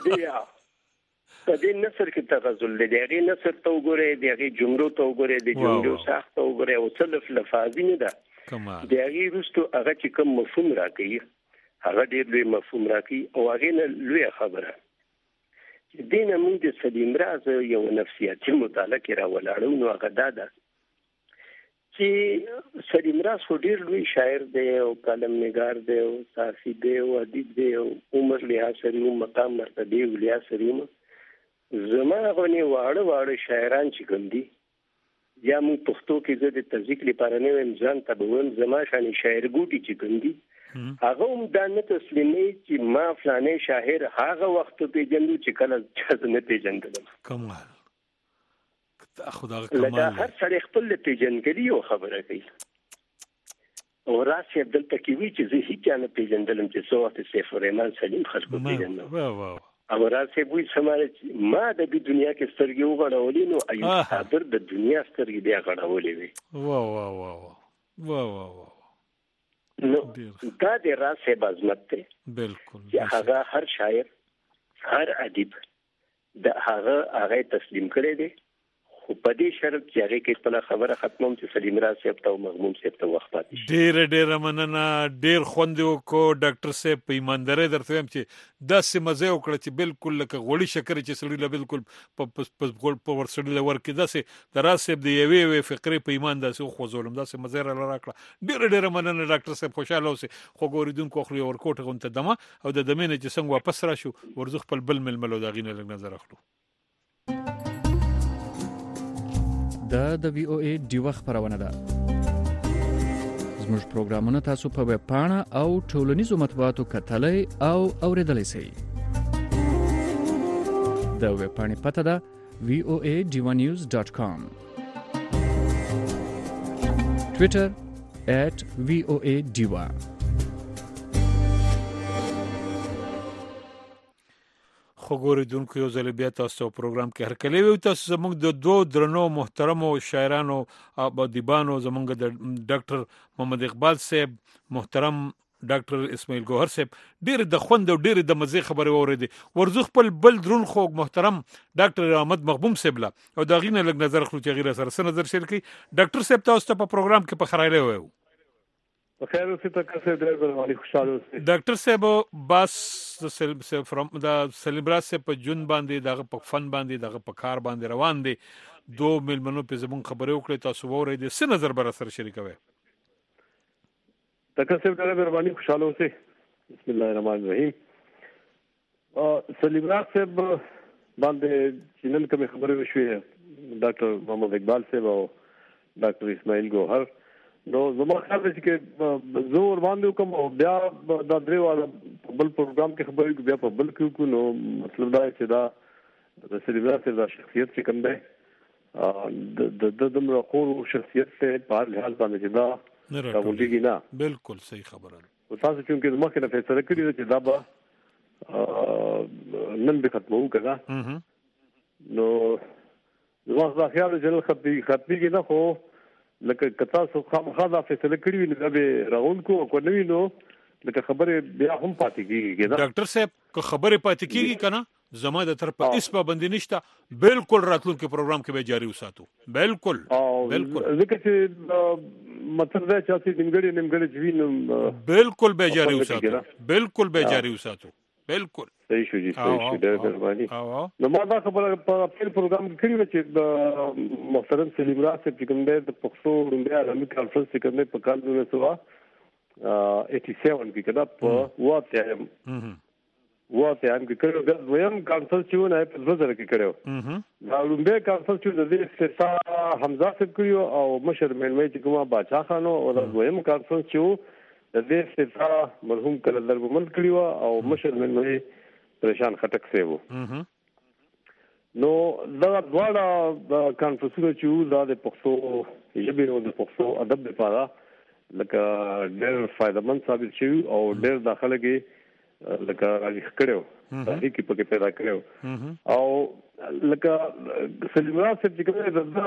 په دې نثر کې تغزل دی هغه نثر ته وګورئ هغه جملو ته وګورئ د جملو ساخت ته وګورئ او څلف لفاظي نه ده د هغه رستو هغه چې کوم مفهوم راکړي هغه ډېر لوی مفهوم راکړي او هغه نه لوی خبره چې دینه موږ د سلیم راز یو نفسیاتي مطالعه کې راولاړو نو هغه دا ده چې سلیم راز ډېر لوی شاعر دی او کلم نگار دی او صحافي دی او ادیب دی او عمر لحاظ سره مقام مرتبه ولیا سره زما غونې واړه شاعران چې کوم دي یا موږ پښتو کې زه د تذکر لپاره نه ویم ځان ته به ویم زما شانې شاعر ګوټي چې کوم دي هغه هم دا نه تسلیمي چې ما فلانه شاعر هغه وخت پیژندو چې کله چا نه پیژندلم. کمال خدای کمال هر سړی خپل پیژندګلي او خبره کوي او راسي عبدالله کې وی چې زه هیڅ نه پیژندلم چې څو وخت سیف الرحمن سلیم خلکو پیژندم او راسي وی سماره ما د دنیا کې سترګې وغړولې نو ایوب صابر د دنیا سترګې بیا غړولې وي. نو دا د راسي عظمت ته بالکل هغه هر شاعر هر ادیب د هغه تسلیم کړي دي خو په دې شرط چې هغه کې خپل خبره ختموم چې سلیم راز صاحب ته او مغموم صاحب ته وخت پاتې شي. ډېر مننه ډېر خوند وکړو ډاکټر صاحب په ایماندارۍ درته وایم چې داسې مزه وکړه چې بالکل لکه غوړي شکر چې سړی له بالکل په ورسړي لور کې داسې دراز صاحب د یوې فقرې په ایمان داسې خو ظلم داسې مزه را راکړه. ډېر مننه ډاکټر صاحب خوشاله اوسئ. خو ګوریدونکو خو ورکوټه غونته دمه او د دمنه چې څنګه واپس راشو ورزخ خپل بل ململو دا غینه لږ نظر اخلو. د وی او ای ډیوه خبرونه ده. زموږ پروګرامونه تاسو په ویب پاڼه او ټولنیزو مطبوعاتو کتلای او اوریدلای شئ. د ویب پاڼې پته ده voanews.com. Twitter @voadiva. خو ګوریدونکو یو ځل بیا تاسو پروګرام کې هر کله وي تاسو زموږ د دوه درنو محترمو شاعرانو او ادیبانو زموږ د ډاکټر محمد اقبال صاحب محترم ډاکټر اسماعیل ګوهر صاحب ډېر د خوند او ډېر د مزه خبرې اوریدي. ورزخ خپل بل درون خو محترم ډاکټر احمد مغبوم صاحب لا او دا غینه لګ نظر خلو چې غیر سره نظر شیر کی ډاکټر صاحب تاسو ته په پروګرام کې په خیره وایو. بخیر اوسئ تاسو ډېر باندې خوشاله اوسئ. ډاکټر صاحب بس د سلیبراس په جون باندې دغه په فن باندې دغه په کار باندې روان دي. دو ملمنو په زمون خبرې وکړې تاسو وره دي څه نظر بر سره شریکوي. تاسو ډېر باندې خوشاله اوسئ. بسم الله الرحمن الرحیم. سلیبراس باندې چې نن کوم خبرې وشوي ډاکټر محمد اقبال صاحب او ډاکټر اسماعیل ګوهر نو زما خیال دی چې زور باندې کوم او بیا دا درې والا بل پروګرام کې خبرې بیا په بل کې نو مطلب دا چې دا د سلیبراس د شخصیت چې کوم دی د دمر خور شخصیت ته په هر حال باندې چې دا راوړيږي نه بالکل صحیح خبره ده. تاسو چې مخکې نه فیصله کړی چې دا به نن به ختمو کړه نو زما خیال دی چې ختمي کې نه خو لکه کتا سو خامخا دا فیصله کړی وي نو به راغون کو نو نو لکه خبره بیا هم پاتې کیږي. ډاکټر صاحب که خبره پاتې کیږي کنه زما د طرف په اس پابندی نشته بالکل راتلونکي پروګرام کې به جاری وساتو. بالکل ځکه چې مطلب دا چې نیمګړی وینم بالکل به جاری وساتو. بالکل به جاری وساتو. بالکل صحیح شو جی صحیح شو ډېر مهرباني. نو ما دا خبره په خپل پروګرام کې کړی چې د محترم سلیبراس چې کوم دی د پښتو لومړی عالمي کانفرنس چې کوم دی په کال 1987 کې کړه په واته کې کړو د ویم کانفرنس چې ونه په 2000 کې کړو دا لومړی کانفرنس چې د استثنا حمزه صاحب کړو او مشر مېلمه چې کومه باچا خانو او د ویم کانفرنس چې د دې استثنا مرحوم کله دربمل کړو او مشر مېلمه پریشان خټک سیو نو دا دواړه کانفرنسونه چې دا د پښتو ژبې او د پښتو ادب لپاره لکه ډېر فائدمن ثابت شي او ډېر داخله کې لکه راځي کړو تحریک په کې پیدا کړو او لکه سلیمراس چې کومه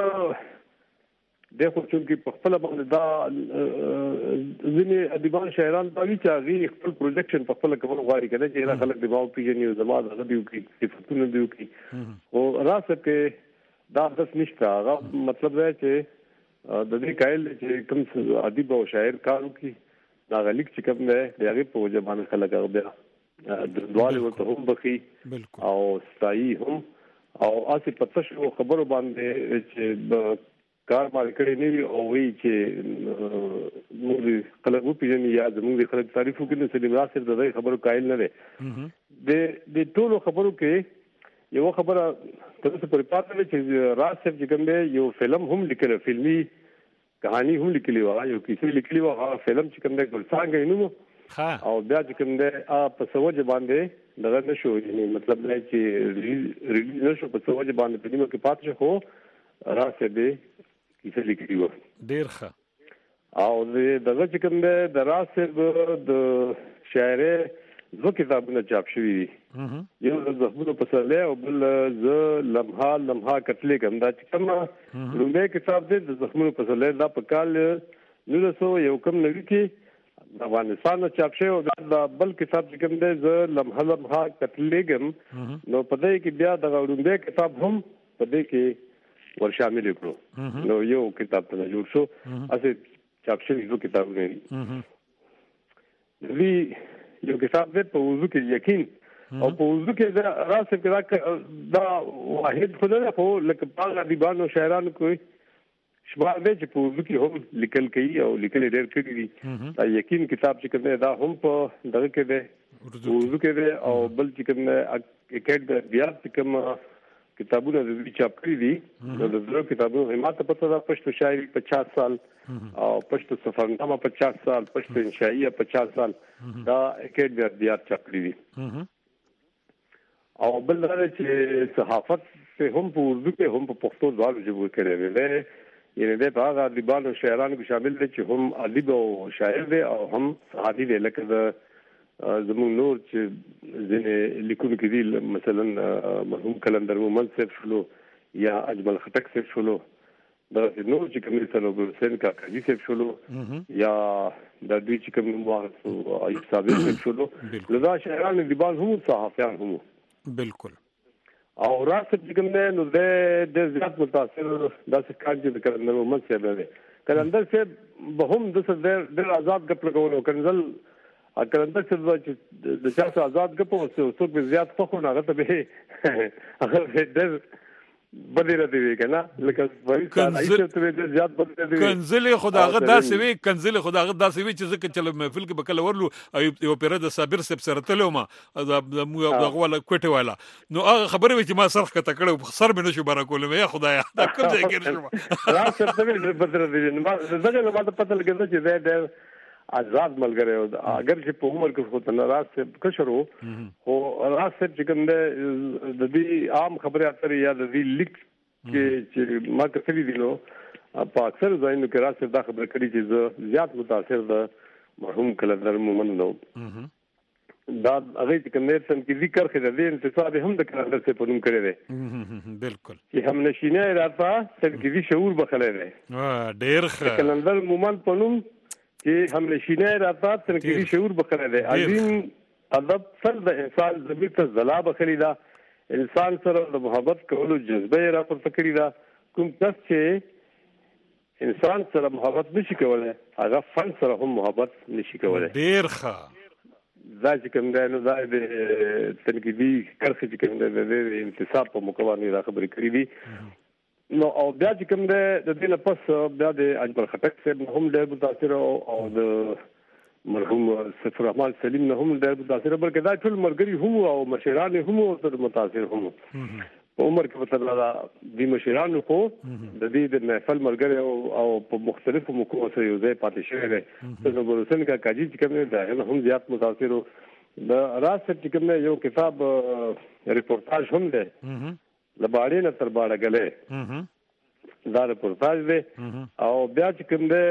دغه چې په خپل باندې دا ځینې ادیبان شاعران دا وی چې غي خپل پروجیکشن په خپل کول غواړي کنه چې را خلک دماغ پیژني زما د دیو کې صفاتونه دیو کې او راسه کې دا د نشته هغه مطلب دی چې د دې کایل چې کوم ادیب او شاعر کارو کې دا غلیک چې کوم دی هغه په وجه باندې خلک هغه بیا د دوالي ورته هم بخي او ستایي هم او اسی پته شو خبرو باندې چې کار مال کړي نه او وی چې موږ خلک پیژني یا زموږ خلک تعریف وکړي سلیمراس د خبرو قائل نه دي د ټولو خبرو کې یو خبره تاسو په پاتې چې راز صاحب چې کوم دی یو فلم هم لیکل فلمي کہانی هم لیکلی و یو کیسه لیکلی و فلم چې کوم دی ګلڅانګ نومو او بیا چې کوم دی په سوجه باندې دغه نشو یعنی مطلب دی چې ریلیز نشو په سوجه باندې په نیمه کې پاتې هو راز صاحب کیسه لیکلی و ډیر ښه او دغه چې کوم دی د راز صاحب د شاعري زه کتابونه چاپ شوي دي یو د زخمونو پسرلی او بل زه لمحه کتلې کوم دا چې کوم لومړی کتاب دی د زخمونو پسرلی دا په کال 1991 کې د افغانستان چاپ شوی او دا بل کتاب چې کوم دی زه لمحه کتلې کوم نو په دې کې بیا د لومړی کتاب هم په دې کې ور شامل کړو نو یو کتاب ته جوړ شو اسې چاپ شوی یو کتابونه دي یو کتاب دی په وضو کې یقین او په وضو کې دا راځي چې دا واحد خدای خو لکه باغ ادیبانو شاعرانو کوئی شمار دی چې په وضو کې هم لیکل کوي او لیکل ډېر کړي دي دا یقین کتاب چې کوي دا هم په دغه کې دی وضو کې دی او بل چې کوي اکیډ بیا چې کوم کتابونه د چاپ کړي دي د درو کتابونو هماته پته دا پښتو شاعري 50 سال او پښتو سفرنامه 50 سال پښتو انشائیه 50 سال دا اکیډ بیا چاپ کړي دي او بل دا چې صحافت په هم په اردو کې هم په پښتو ځواب جوړ کړي دي یعنی د هغه ادیبانو شاعرانو کې شامل دي چې هم ادیب او شاعر دي او هم صحافي دي لکه د زمون نور چې ځینې لیکونکي دي مثلا مرحوم کلندر مومن صاحب شلو یا اجمل خټک صاحب شلو دا نور چې کوم سره حسین کاکاجي صاحب شلو یا د دوی چې کوم وارث ایوب صابر صاحب شلو لدا شاعران دیبان هم صحافیان هم بالکل او راست چې کوم نو د زیات متاثر داسې کار چې کلندر مومن صاحب دی کلندر صاحب به هم د آزاد غپ لګولو کنزل کلندر چې د چا آزاد غپ او څوک به زیات خو نه غته به هغه د بدیره دی کنه لکه وایي ته زیات بدیره دی کنزل خداغه داسې وی کنزل خداغه داسې وی چې ځکه چې محفل کې بکله ورلو یو پیره د صابر سب سره تلو ما دغه ولا کوټه والا نو هغه خبره وی چې ما سرخ کته کړو سر مې نشو بارا کولم یا خدایا دا کوم ځای کې نشم را څه بدیره دی ما دغه ما ته پته لګیږي چې دا آزاد ملګری او اگر چې په عمر کې خو ته ناراض څه کشرو او راز چې کوم د دې عام خبره اترې یا د دې لیک چې ما کتلی دی نو په اکثر ځایونو کې راز دا خبره کړي چې زیات متاثر د مرحوم کلندر مومن نو دا هغه چې کوم تنقیدي کرخه د انتصاب هم د کلندر څخه پونم کړی دی بالکل چې هم نشینه راځه تنقیدي شعور بخلې دی ډېر ښه کلندر مومن پونم چې هم نشینه راځه تنقیدي شعور بخلې دی عظیم ادب سر د انسان ضمیر ته ځلا بخلی دا انسان سره د محبت کولو جذبه را پورته کړی دا کوم کس چې انسان سره محبت نشي کولای هغه فن سره هم محبت نشي کولای ډیر ښه دا چې کوم دی نو دا د تنقیدي کرخه چې کوم دی د انتصاب په مقابله را خبرې کړې دي نو او بیا چې کوم دی د دې نه پس بیا د اجمل خټک صاحب هم ډېر متاثر او د مرحوم صفر الرحمن سلیم نه هم ډېر متاثر بلکې دا ټول مرګري هم او مشران هم تر متاثر هم په عمر کې مثلا د مشران خو د دې د محفل مرګري او په مختلفو موقعو سره یو ځای پاتې شوی دی نو ګورسن کا کاجی چې کوم دی هم زیات متاثر د راز چې کوم یو کتاب ریپورتاج هم دی لباړې نه تر باړه غلې دا ریپورتاج دی او بیا چې کوم دی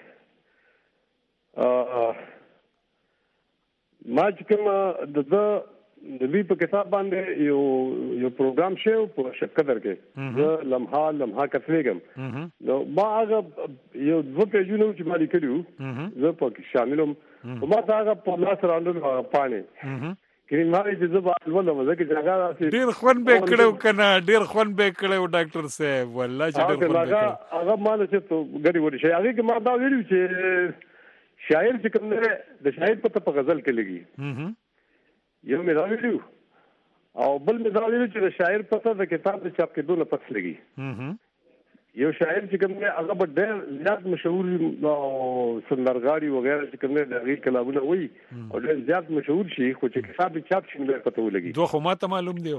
ما چې کوم د دې په کتاب باندې یو پروګرام شو په شپکدر کې زه لمحه کتلېږم نو ما هغه یو دوه پیجونه چې ما لیکلو زه په شاملوم ما دا هغه په لاس راوړل پانه کله ما چې زه ولوم ځکه چې هغه ډیر خون به کړو کنه ډیر خون به کړو ډاکټر صاحب والله چې ډیر خون به هغه ما چې تو غړي وړي شي هغه کې ما دا ویلو چې شاعر چې کوم نه د شاعر په غزل کې لګي یو مې دا ویلو او بل مې دا ویلو چې د شاعر په د کتاب د چاپ کېدو نه پس لګي یو شاعر چې کوم دی هغه به ډېر زیات مشهور سندرغاړي وغیرہ چې کوم دی هغه کلامونه وایي او ډېر زیات مشهور شي خو چې کتاب چاپ شي نو پته ولګي دوه خو ماته معلوم دی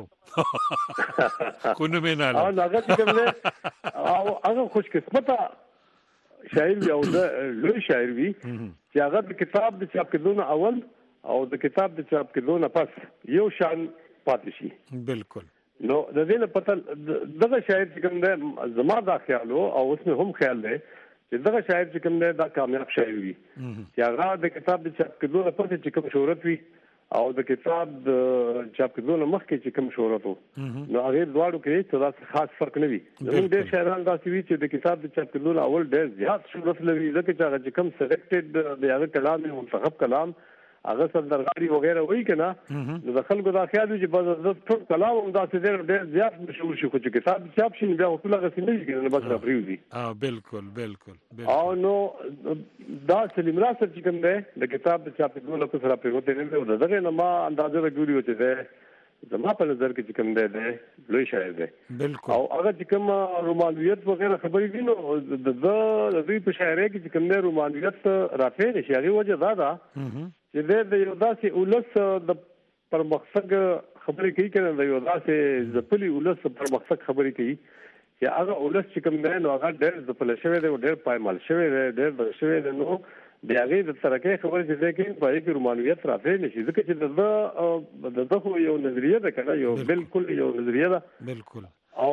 کو نه مې نه هغه چې کوم دی او هغه خوش قسمته شاعر دی او لوی شاعر وي چې هغه د کتاب د چاپ کېدو اول او د کتاب د چاپ کېدو نه پس یو شان پاتې شي بالکل نو د دې نه پته دغه شاعر چې کوم دی زما دا خیال او اوس مې هم خیال دی چې دغه شاعر چې کوم دی دا کامیاب شاعر وي چې هغه د کتاب د چاپ کېدو نه پس چې کوم شهرت وي او د کتاب د چاپ کېدو نه مخکې چې کوم شهرت وو نو هغه دواړو کې څه داسې خاص فرق نه وي زموږ ډېر شاعران داسې وي چې د کتاب د چاپ کېدو نه اول ډېر زیات شهرت لري ځکه چې هغه چې کوم سلیکټډ د هغه کلام منتخب کلام هغه سندرغاړي وغیرہ وایي کنه نو د خلکو دا خیال چې بس ټول کلام هم داسې ډېر زیات مشهور شي خو چې کتاب چاپ شي بیا ټول هغه څه نه کېږي بس را پریوزي بالکل او نو دا سلیم راسل چې کوم دی د کتاب د چاپ کېدو لپاره سره پریوته نه دی دغه نه ما اندازه راګوري چې دی زما په نظر کې چې کوم دی لوی شاعر دی بالکل او هغه چې کوم رومانویت وغیرہ خبرې دي نو د دې په شاعرۍ کې چې کوم دی رومانویت راځي نشي هغه وجه دا ده چې د یو داسې ولس د پرمختګ خبرې کوي کنه د یو داسې ځپلي ولس پرمختګ خبرې کوي چې هغه ولس چې کوم دی نو هغه ډېر ځپل شوی دی ډېر پایمال شوی دی ډېر شوی دی نو د هغه د ترقۍ خبرې چې دی کوي په کې رومانویت راځي نشي ځکه چې دغه یو نظریه ده کنه یو بالکل یو نظریه ده بالکل او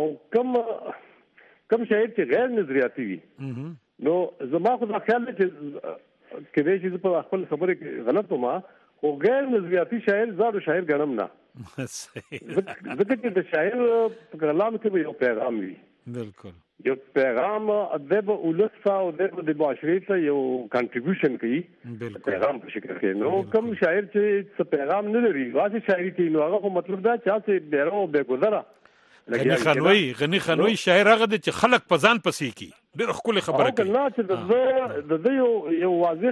کم شاعر چې غیر نظریاتي وي نو زما خو دا خیال دی چې کله چې په خپل خبره کې غلط ومه او غیر نظریاتي شاعر زړه شاعر ګڼم نه ځکه چې د شاعر په کلام کې یو پیغام وي بالکل یو پیغام ادب ولسا او د معاشري ته یو کنټریبیوشن کوي پیغام په شکل کې نو کوم شاعر چې څه پیغام نه لري واسه شاعري کوي نو هغه مطلب دا چې بیرو به ګذره غنی خانوی شاعر هغه چې خلک په ځان پسې کی ډېر خپل خبره کوي نه چې د یو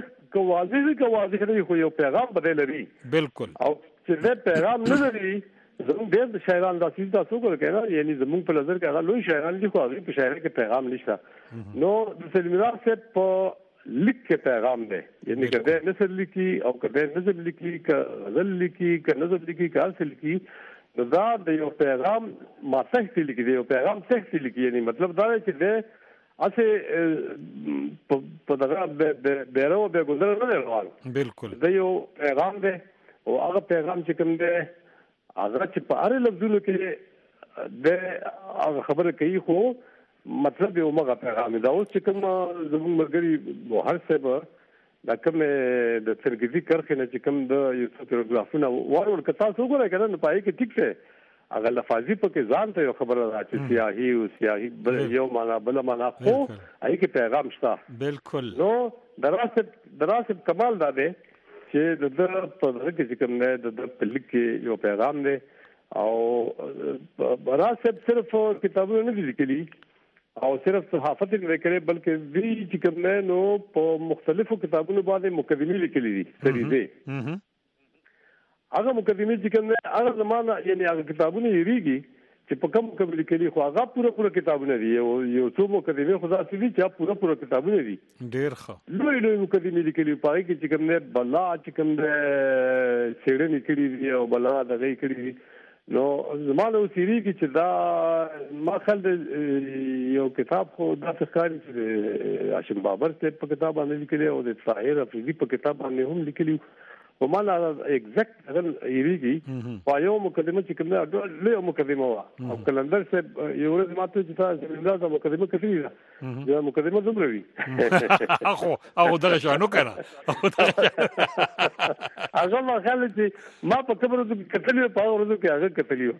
واضح نه خو یو پیغام بدل لري بالکل او چې دا پیغام نه لري زموږ ډېر شاعران دا څه تاسو کوي یعنی زموږ په نظر کې هغه لوی شاعران دي خو هغه په شاعرۍ کې پیغام نشته نو د سلمیرا سے په لیک کې پیغام دی یعنی کده نثر لیکي او کده نظم لیکي ک غزل لیکي ک نظم لیکي ک ارسل لیکي دا د یو پیغام ما څه لیکي دی یو پیغام څه لیکي یعنی مطلب دا چې ده اسه په دغه بیرو به ګذر نه روان بالکل دا یو پیغام دی او هغه پیغام چې کوم دی هغه چې په اړه لفظونو کې د هغه خبره کوي خو مطلب یو مغه پیغام دا اوس چې کوم زموږ مرګري هر څه دا کوم د ترګزي کرخه نه چې کوم د یو څه پاراګرافونه ورور کتا څو غوړای کنه نه پای کې ټیک څه هغه لفظي په کې ځان ته یو خبره راځي سیاهي او سیاهي بل یو معنا بل معنا خو هغه کې پیغام شته بالکل نو دراسه کمال دا دی چې د په دغه کې کوم نه د پلیک کې یو پیغام دی او دراسه صرف کتابونه نه لیکلي او صرف صحافت نه کړي بلکې دوی چې کوم نه نو په مختلفو کتابونو باندې مقدمه لیکلي دي سریزه هغه مقدمه چې کوم نه هغه زمانہ یعنی هغه کتابونه یریږي چې په کوم کوم لیکلي خو هغه پوره کتابونه دي یو څو مقدمه خدا سي دي چې پوره کتابونه دي ډېر ښه لوی مقدمه لیکلي پای کې چې کوم نه بلا چې کوم نه سیړنی کړي دي او بلا دغه کړي دي نو زمانه وسيري کې چې دا ما خل یو کتاب خو دا ښکاري چې هاشم بابر ته په کتاب باندې لیکلي او د طاهر افریدي په کتاب باندې هم لیکلي او ما لا ایگزیکټ هغه یریږي پایو مقدمه چې کومه له مقدمه وا او کلندر سے یو ورځ ماته چې تاسو دا مقدمه کړی دا مقدمه زموږ وی او دا شنو کنه هغه ما خل چې ما په خبرو کې کتلی په ورځو کې هغه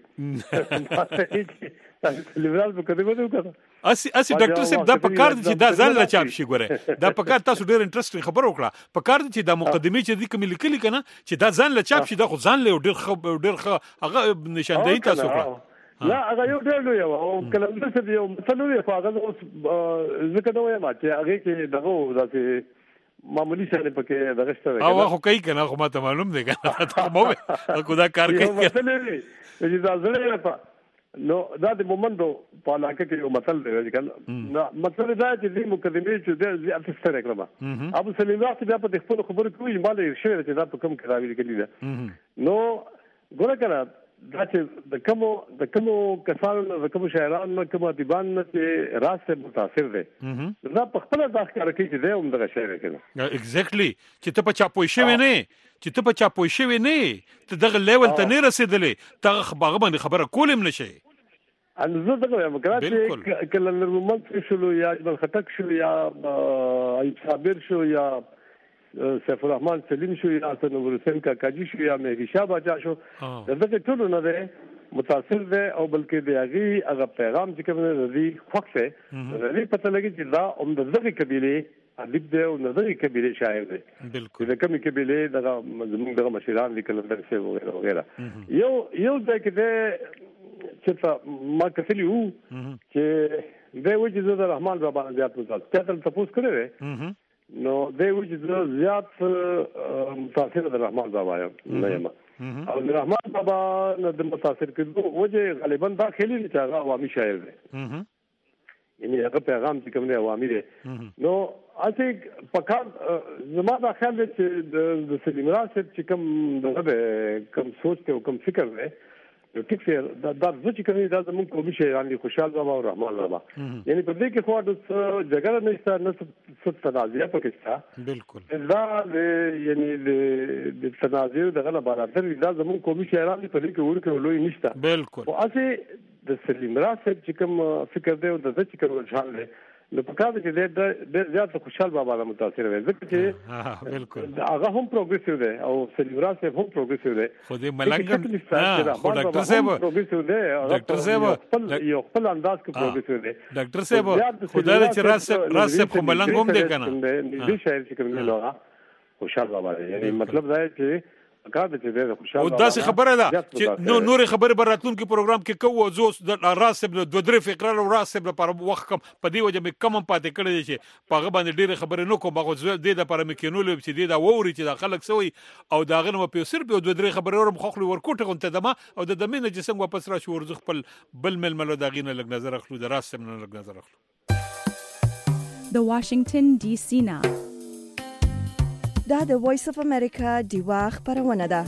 کتلی لیبرال مقدمه نو کړه اسی ډاکټر صاحب دا پکار دي چې دا ځل لا چاپ شي ګوره دا پکار تاسو ډېر انټرېسټینګ خبر وکړه پکار دي چې دا مقدمه چې د کوم لیکلي کنه چې دا ځل لا چاپ شي دا خو ځل له ډېر هغه نشاندهي تاسو کړه لا هغه یو ډېر لوی او کلم څه یو مثلا یو هغه اوس ذکر نو ما چې هغه کې دغه ذاتي معمولی شانه پکې دغه شته او خو کوي کنه خو ماته معلوم دی کنه ته مو کو دا کار کوي مثلا چې دا زړه نو دا د مومندو په علاقه کې یو مثال دی کنه مثلا دا چې د مقدمه چې د زیات ستر کړم ابو سلیم وخت بیا په خپل خبرو کې مال شعر چې دا په کم کراوي کړی دا نو ګوره کنه دا چې د کومو کسانو د کومو شاعرانو کومو ادیبان چې راسته متاثر دي دا په خپل د ښکار کې چې هم دغه شعر کنه ایگزیکټلی چې ته په چاپوي شوی نه چې ته په چاپوي شوی نه ته دغه لیول ته نه رسیدلې ته خبره باندې خبره کولم نشي ان زه دغه مګرات کله نرمت شلو یا اجمل خټک شو یا ایوب صابر شو یا سیف الرحمن سلیم شو یا نور حسین کاکاجی شو یا مهدی شاه باچا شو دغه ټول نه ده متاثر ده او بلکې د هغه پیغام چې کوم نه دی خوښه نه پته لګي چې دا هم دغه قبيله ادیب ده او دغه قبيله شاعر ده بالکل د کومې قبيله دغه زموږ دغه مشران لیکل درسه وغیرہ وغیرہ یو ځکه ده چې ما کتلی وو چې د وجه د رحمان بابا زیات متاثر تاسو کړی نو د وجه زیات متاثر د رحمان بابا یم او د رحمان بابا د متاثر کېدو وجه غالبا داخلي چې هغه عوامي شاعر دی یعنی هغه پیغام چې کوم دی عوامي دی نو اته پکار زما دا خیال دی چې د سلیم راشد چې کوم سوچ ته کوم فکر دی یو ټیک دا چې کوي دا زموږ قومي شاعران دي خوشحال بابا او رحمان بابا یعنی په دې کې خو د جګړه نشته نه څه تنازع پکې شته بالکل دا یعنی د تنازع دغه نه برابر دا زموږ قومي شاعران په دې کې ورکه لوی نشته بالکل او اته د سلیم راشد چې کوم فکر دی او د چې کوم ځان دی نو په کار کې د زیات خوشحال بابا له متاثر وي ځکه چې بالکل هغه هم پروګریسیو دی او سلیم راشد هم پروګریسیو دی خو دې ملنګ خو ډاکټر صاحب پروګریسیو دی ډاکټر صاحب یو خپل انداز کې پروګریسیو دی ډاکټر صاحب خدای چې راشد خو ملنګ هم دی کنه دې شاعر چې کوم نه خوشحال بابا یعنی مطلب دا چې کار دې دې خوشاله او داسې خبره ده چې نور خبره براتون کې پروګرام کې کوو زوس د راسب د دوه درې فقره او راسب لپاره وخت کم په دې وجه مې کم پاتې کړی چې پاغه باندې ډېر خبره نو کوم هغه دې د لپاره مې کینول چې دې دا ووري چې د خلک سوی او دا غنه په صرف دوه درې خبره ورم خوخلي ورکوټه غونته دمه او د دمینه چې څنګه واپس راشي ورزخ خپل بل ململو دا غینه لګ نظر اخلو د راسب نه لګ نظر اخلو د واشنگټن ډي سي نه دا د وایس اف امریکا دیوا خبرونه ده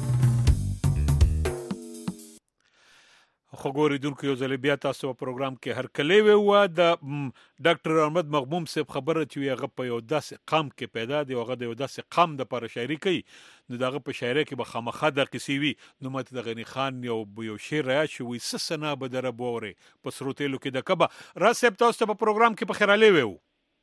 خو ګوریدونکو یو ځل بیا تاسو په پروګرام کې هر کله وی و د ډاکټر احمد مغموم صاحب خبره چې هغه په یو داسې قام کې پیدا دی هغه د یو داسې قام د پر شاعري کوي نو دغه په شاعري کې به خامخا د قصې وي نو مت د غنی خان یو شعر را شوی سسنا بدره بوره په سروتلو کې د کبه را صاحب تاسو په پروګرام کې په خیراله ویو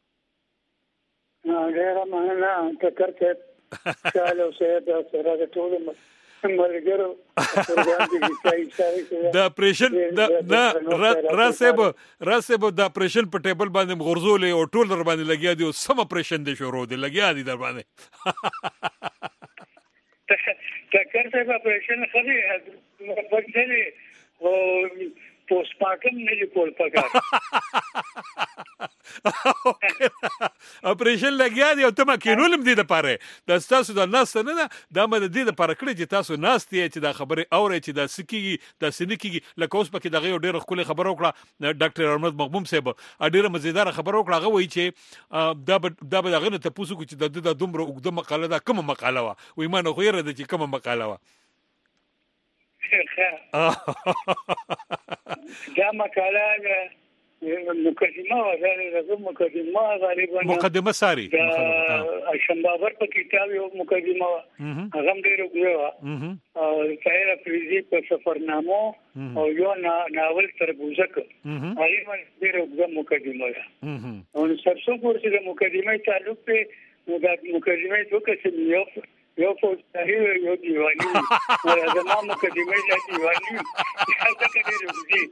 ډیره مننه ټکر ته چالو سه د سره د ټول مرګرو د اپریشن راسب د اپریشن په ټیبل باندې غرزولې او ټول در باندې لګیا دي او سم اپریشن دي شروع دي لګیا دي در باندې ټکر ته اپریشن خدي بدلې او پوسټمارټم نه دی کول پکار اپریشن لګیا دی او ته ما کینولم دي د پاره د تاسو د ناس نه د ما د دې د پاره کړی چې تاسو ناس تی چې د خبره اوري چې د سکیږي د سنکیږي لکه اوس پکې دغه ډېر خپل خبر وکړه ډاکټر احمد مغموم صاحب ډېر مزیدار خبر وکړه هغه وایي چې دا به دغه ته پوسو چې د دومره وګړه مقاله دا کومه مقاله وا وای ما نه خو یې رد چې کومه مقاله وا دا مقاله مقدمه غالبا مقدمه ساری شمبابر په کتاب یو مقدمه هغه ډیره وګړه او شاعر افریدی په سفرنامو او یو ناول تربوزک هغه ډیره وګړه مقدمه ده او سرسو پورې د مقدمه تعلق په د مقدمه دوه قسم یو فوجي یو دیوانی او زما مقدمه د دیوانی هغه ډیره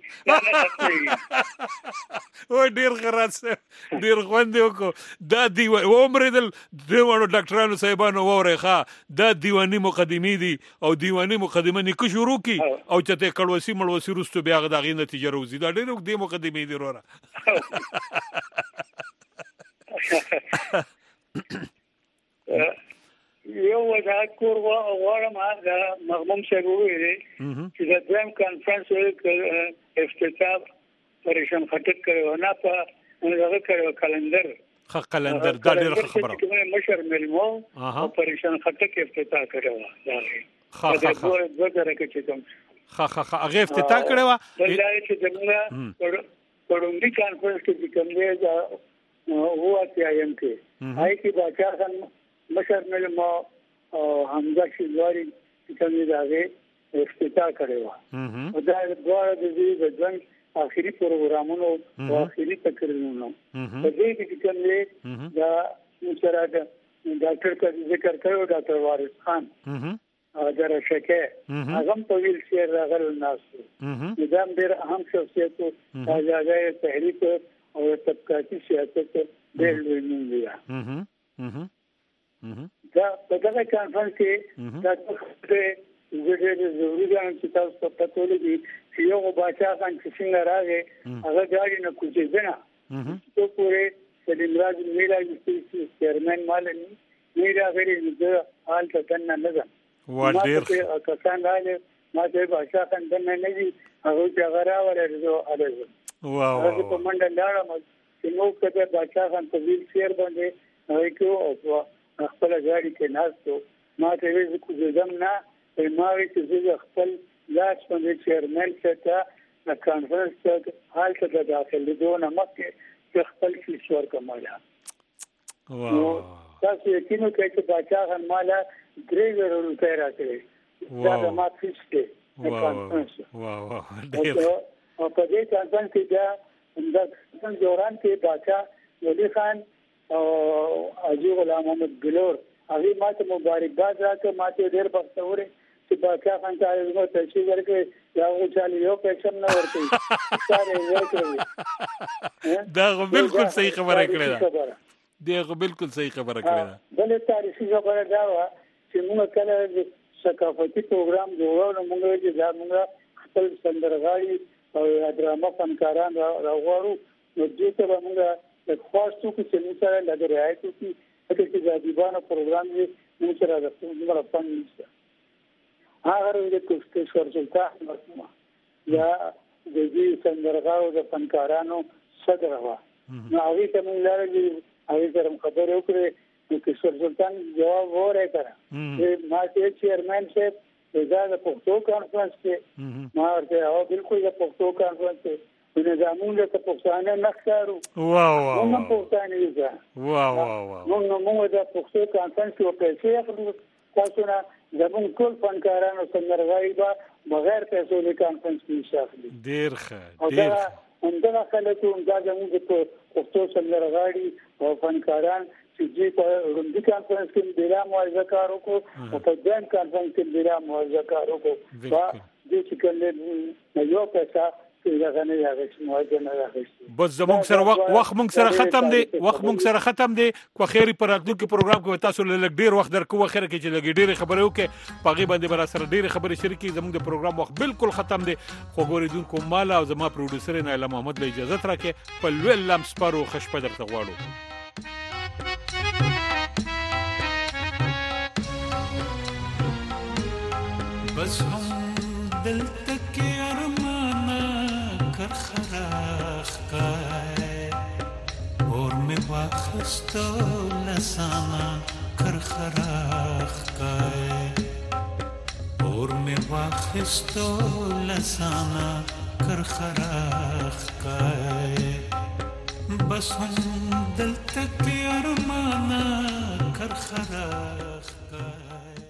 او ډیر خراس ډیر خوندې وکړو دا دیوانی عمر دل دیوانو ډاکټرانو صاحبانو وره دا دیوانی مقدمه دي او دیوانی مقدمه نه شروع کی او چې کړوسی مړوسی رستو بیا غداغي نتیجه روزي دا ډیر د مقدمه دي وره یو وضاحت کور غواړم دا مغموم صاحب وویل چې د دویم کانفرنس افتتاح پریشان خټک کړو نه په هغه کړو کلندر قلندر دا ډېر خبره مشر ملمو او پریشان خټک افتتاح کړو دا هغه افتتاح کړو چې دغه پړوندی کانفرنس کې کوم دی دا هوا تیایم کې هاي کې باچا خان مشر ملمو او حمزه شیواری چې کوم دی هغه افتتاح کړو او دا د دې آخري پروګرامونو او آخري تقریرونو په دې کې کوم دی دا سره ډاکټر کا ذکر کړو ډاکټر وارث خان درشکه هغه په ویل شي راغل ناس نظام ډېر اهم شخصیت او ځای تحریک او طبقاتي سیاست ډېر لوی نوم دی دا په دغه کانفرنس کې دا ضروري ده چې تاسو په پټو لګي چې یو باچا خان چې څنګه راغی هغه ځای نه کوچېدنه ته پورې سلیم راج میرا چې چیرمن مالني میرا غری د حال څنګه نه ده ډېر کسان راغلي ما ته باچا خان دنه نه دي هغه چې غرا ورته اړه هغه په منډه لاړم چې نو کته باچا خان په ویل شیر باندې هغه کو خپل ځای کې ناستو ما ته ویل کوم نه ما وی چې خپل لاس باندې چیرمن څخه د کانفرنس څخه حال ته داخله دونه مکه چې خپل شور کماله تاسو یقین کوئ چې باچا خان مالا درې ورته راځي دا ما فیسته د کانفرنس او په دې کانفرنس کې دا د دوران کې باچا ولی خان او اجي غلام محمد ګلور هغه ماته مبارکباد راکړه ماته ډېر بختوره چې باچا خان ته یو تشریح ورکړي دا و چې یو پیسې نه ورکړي دا بالکل صحیح خبره کړې ده دا بالکل صحیح خبره کړې ده بل تاریخي خبره دا و چې موږ کله ثقافتي پروګرام جوړو موږ چې دا موږ خپل سندرغاړي او ډرامه فنکاران راغورو نو دې ته موږ د خاصو کې موږ سره لګرایو چې چې د دیوانو پروګرام یې موږ سره د موږ په نشته هغه د کوستر سلطان یا د دې سندرغاړو د فنکارانو صدر و نو هغه ته موږ لارې هغه سره خبرې وکړې چې کوستر سلطان جواب ورکړ ما چې چیرمن صاحب دا د پښتو کانفرنس کې ما ورته او بالکل د پښتو کانفرنس کې نظامونه د پښتانه نخارو نو پښتانه یې موږ د پښتو کانفرنس کې پیسې اخلو تاسو نه زموږ ټول فنکارانو سندرغاړي به بغیر پیسو د کانفرنس کې شامل ډیر ښه ډیر همدا خلک دا زموږ د پښتو سندرغاړي او فنکاران چې په روندي کانفرنس کې ډیره موعظه کار وکړو او په ځان کانفرنس کې ډیره موعظه کار وکړو دا چې کله یو پیسې بس زموږ سره وخت موږ سره ختم دی کو خیری پر راتلونکي پروګرام کې تاسو له ډیر وخت درکو خیر کې چې لګي ډیر خبرې وکړي پاغي باندې بر سره ډیر خبرې شریکي زموږ د پروګرام وخت بالکل ختم دی خو ګوریدونکو مال او زما پروډوسر نایله محمد له اجازه راکې په لوی لمس پرو خشپ درته غواړو بس هم دل تک ارمانا کر خراخ کائے اور میں واخستو لسانا کر خراخ کائے اور میں واخستو لسانا کر خراخ کائے بس ہم دل تک ارمانا کر خراخ کائے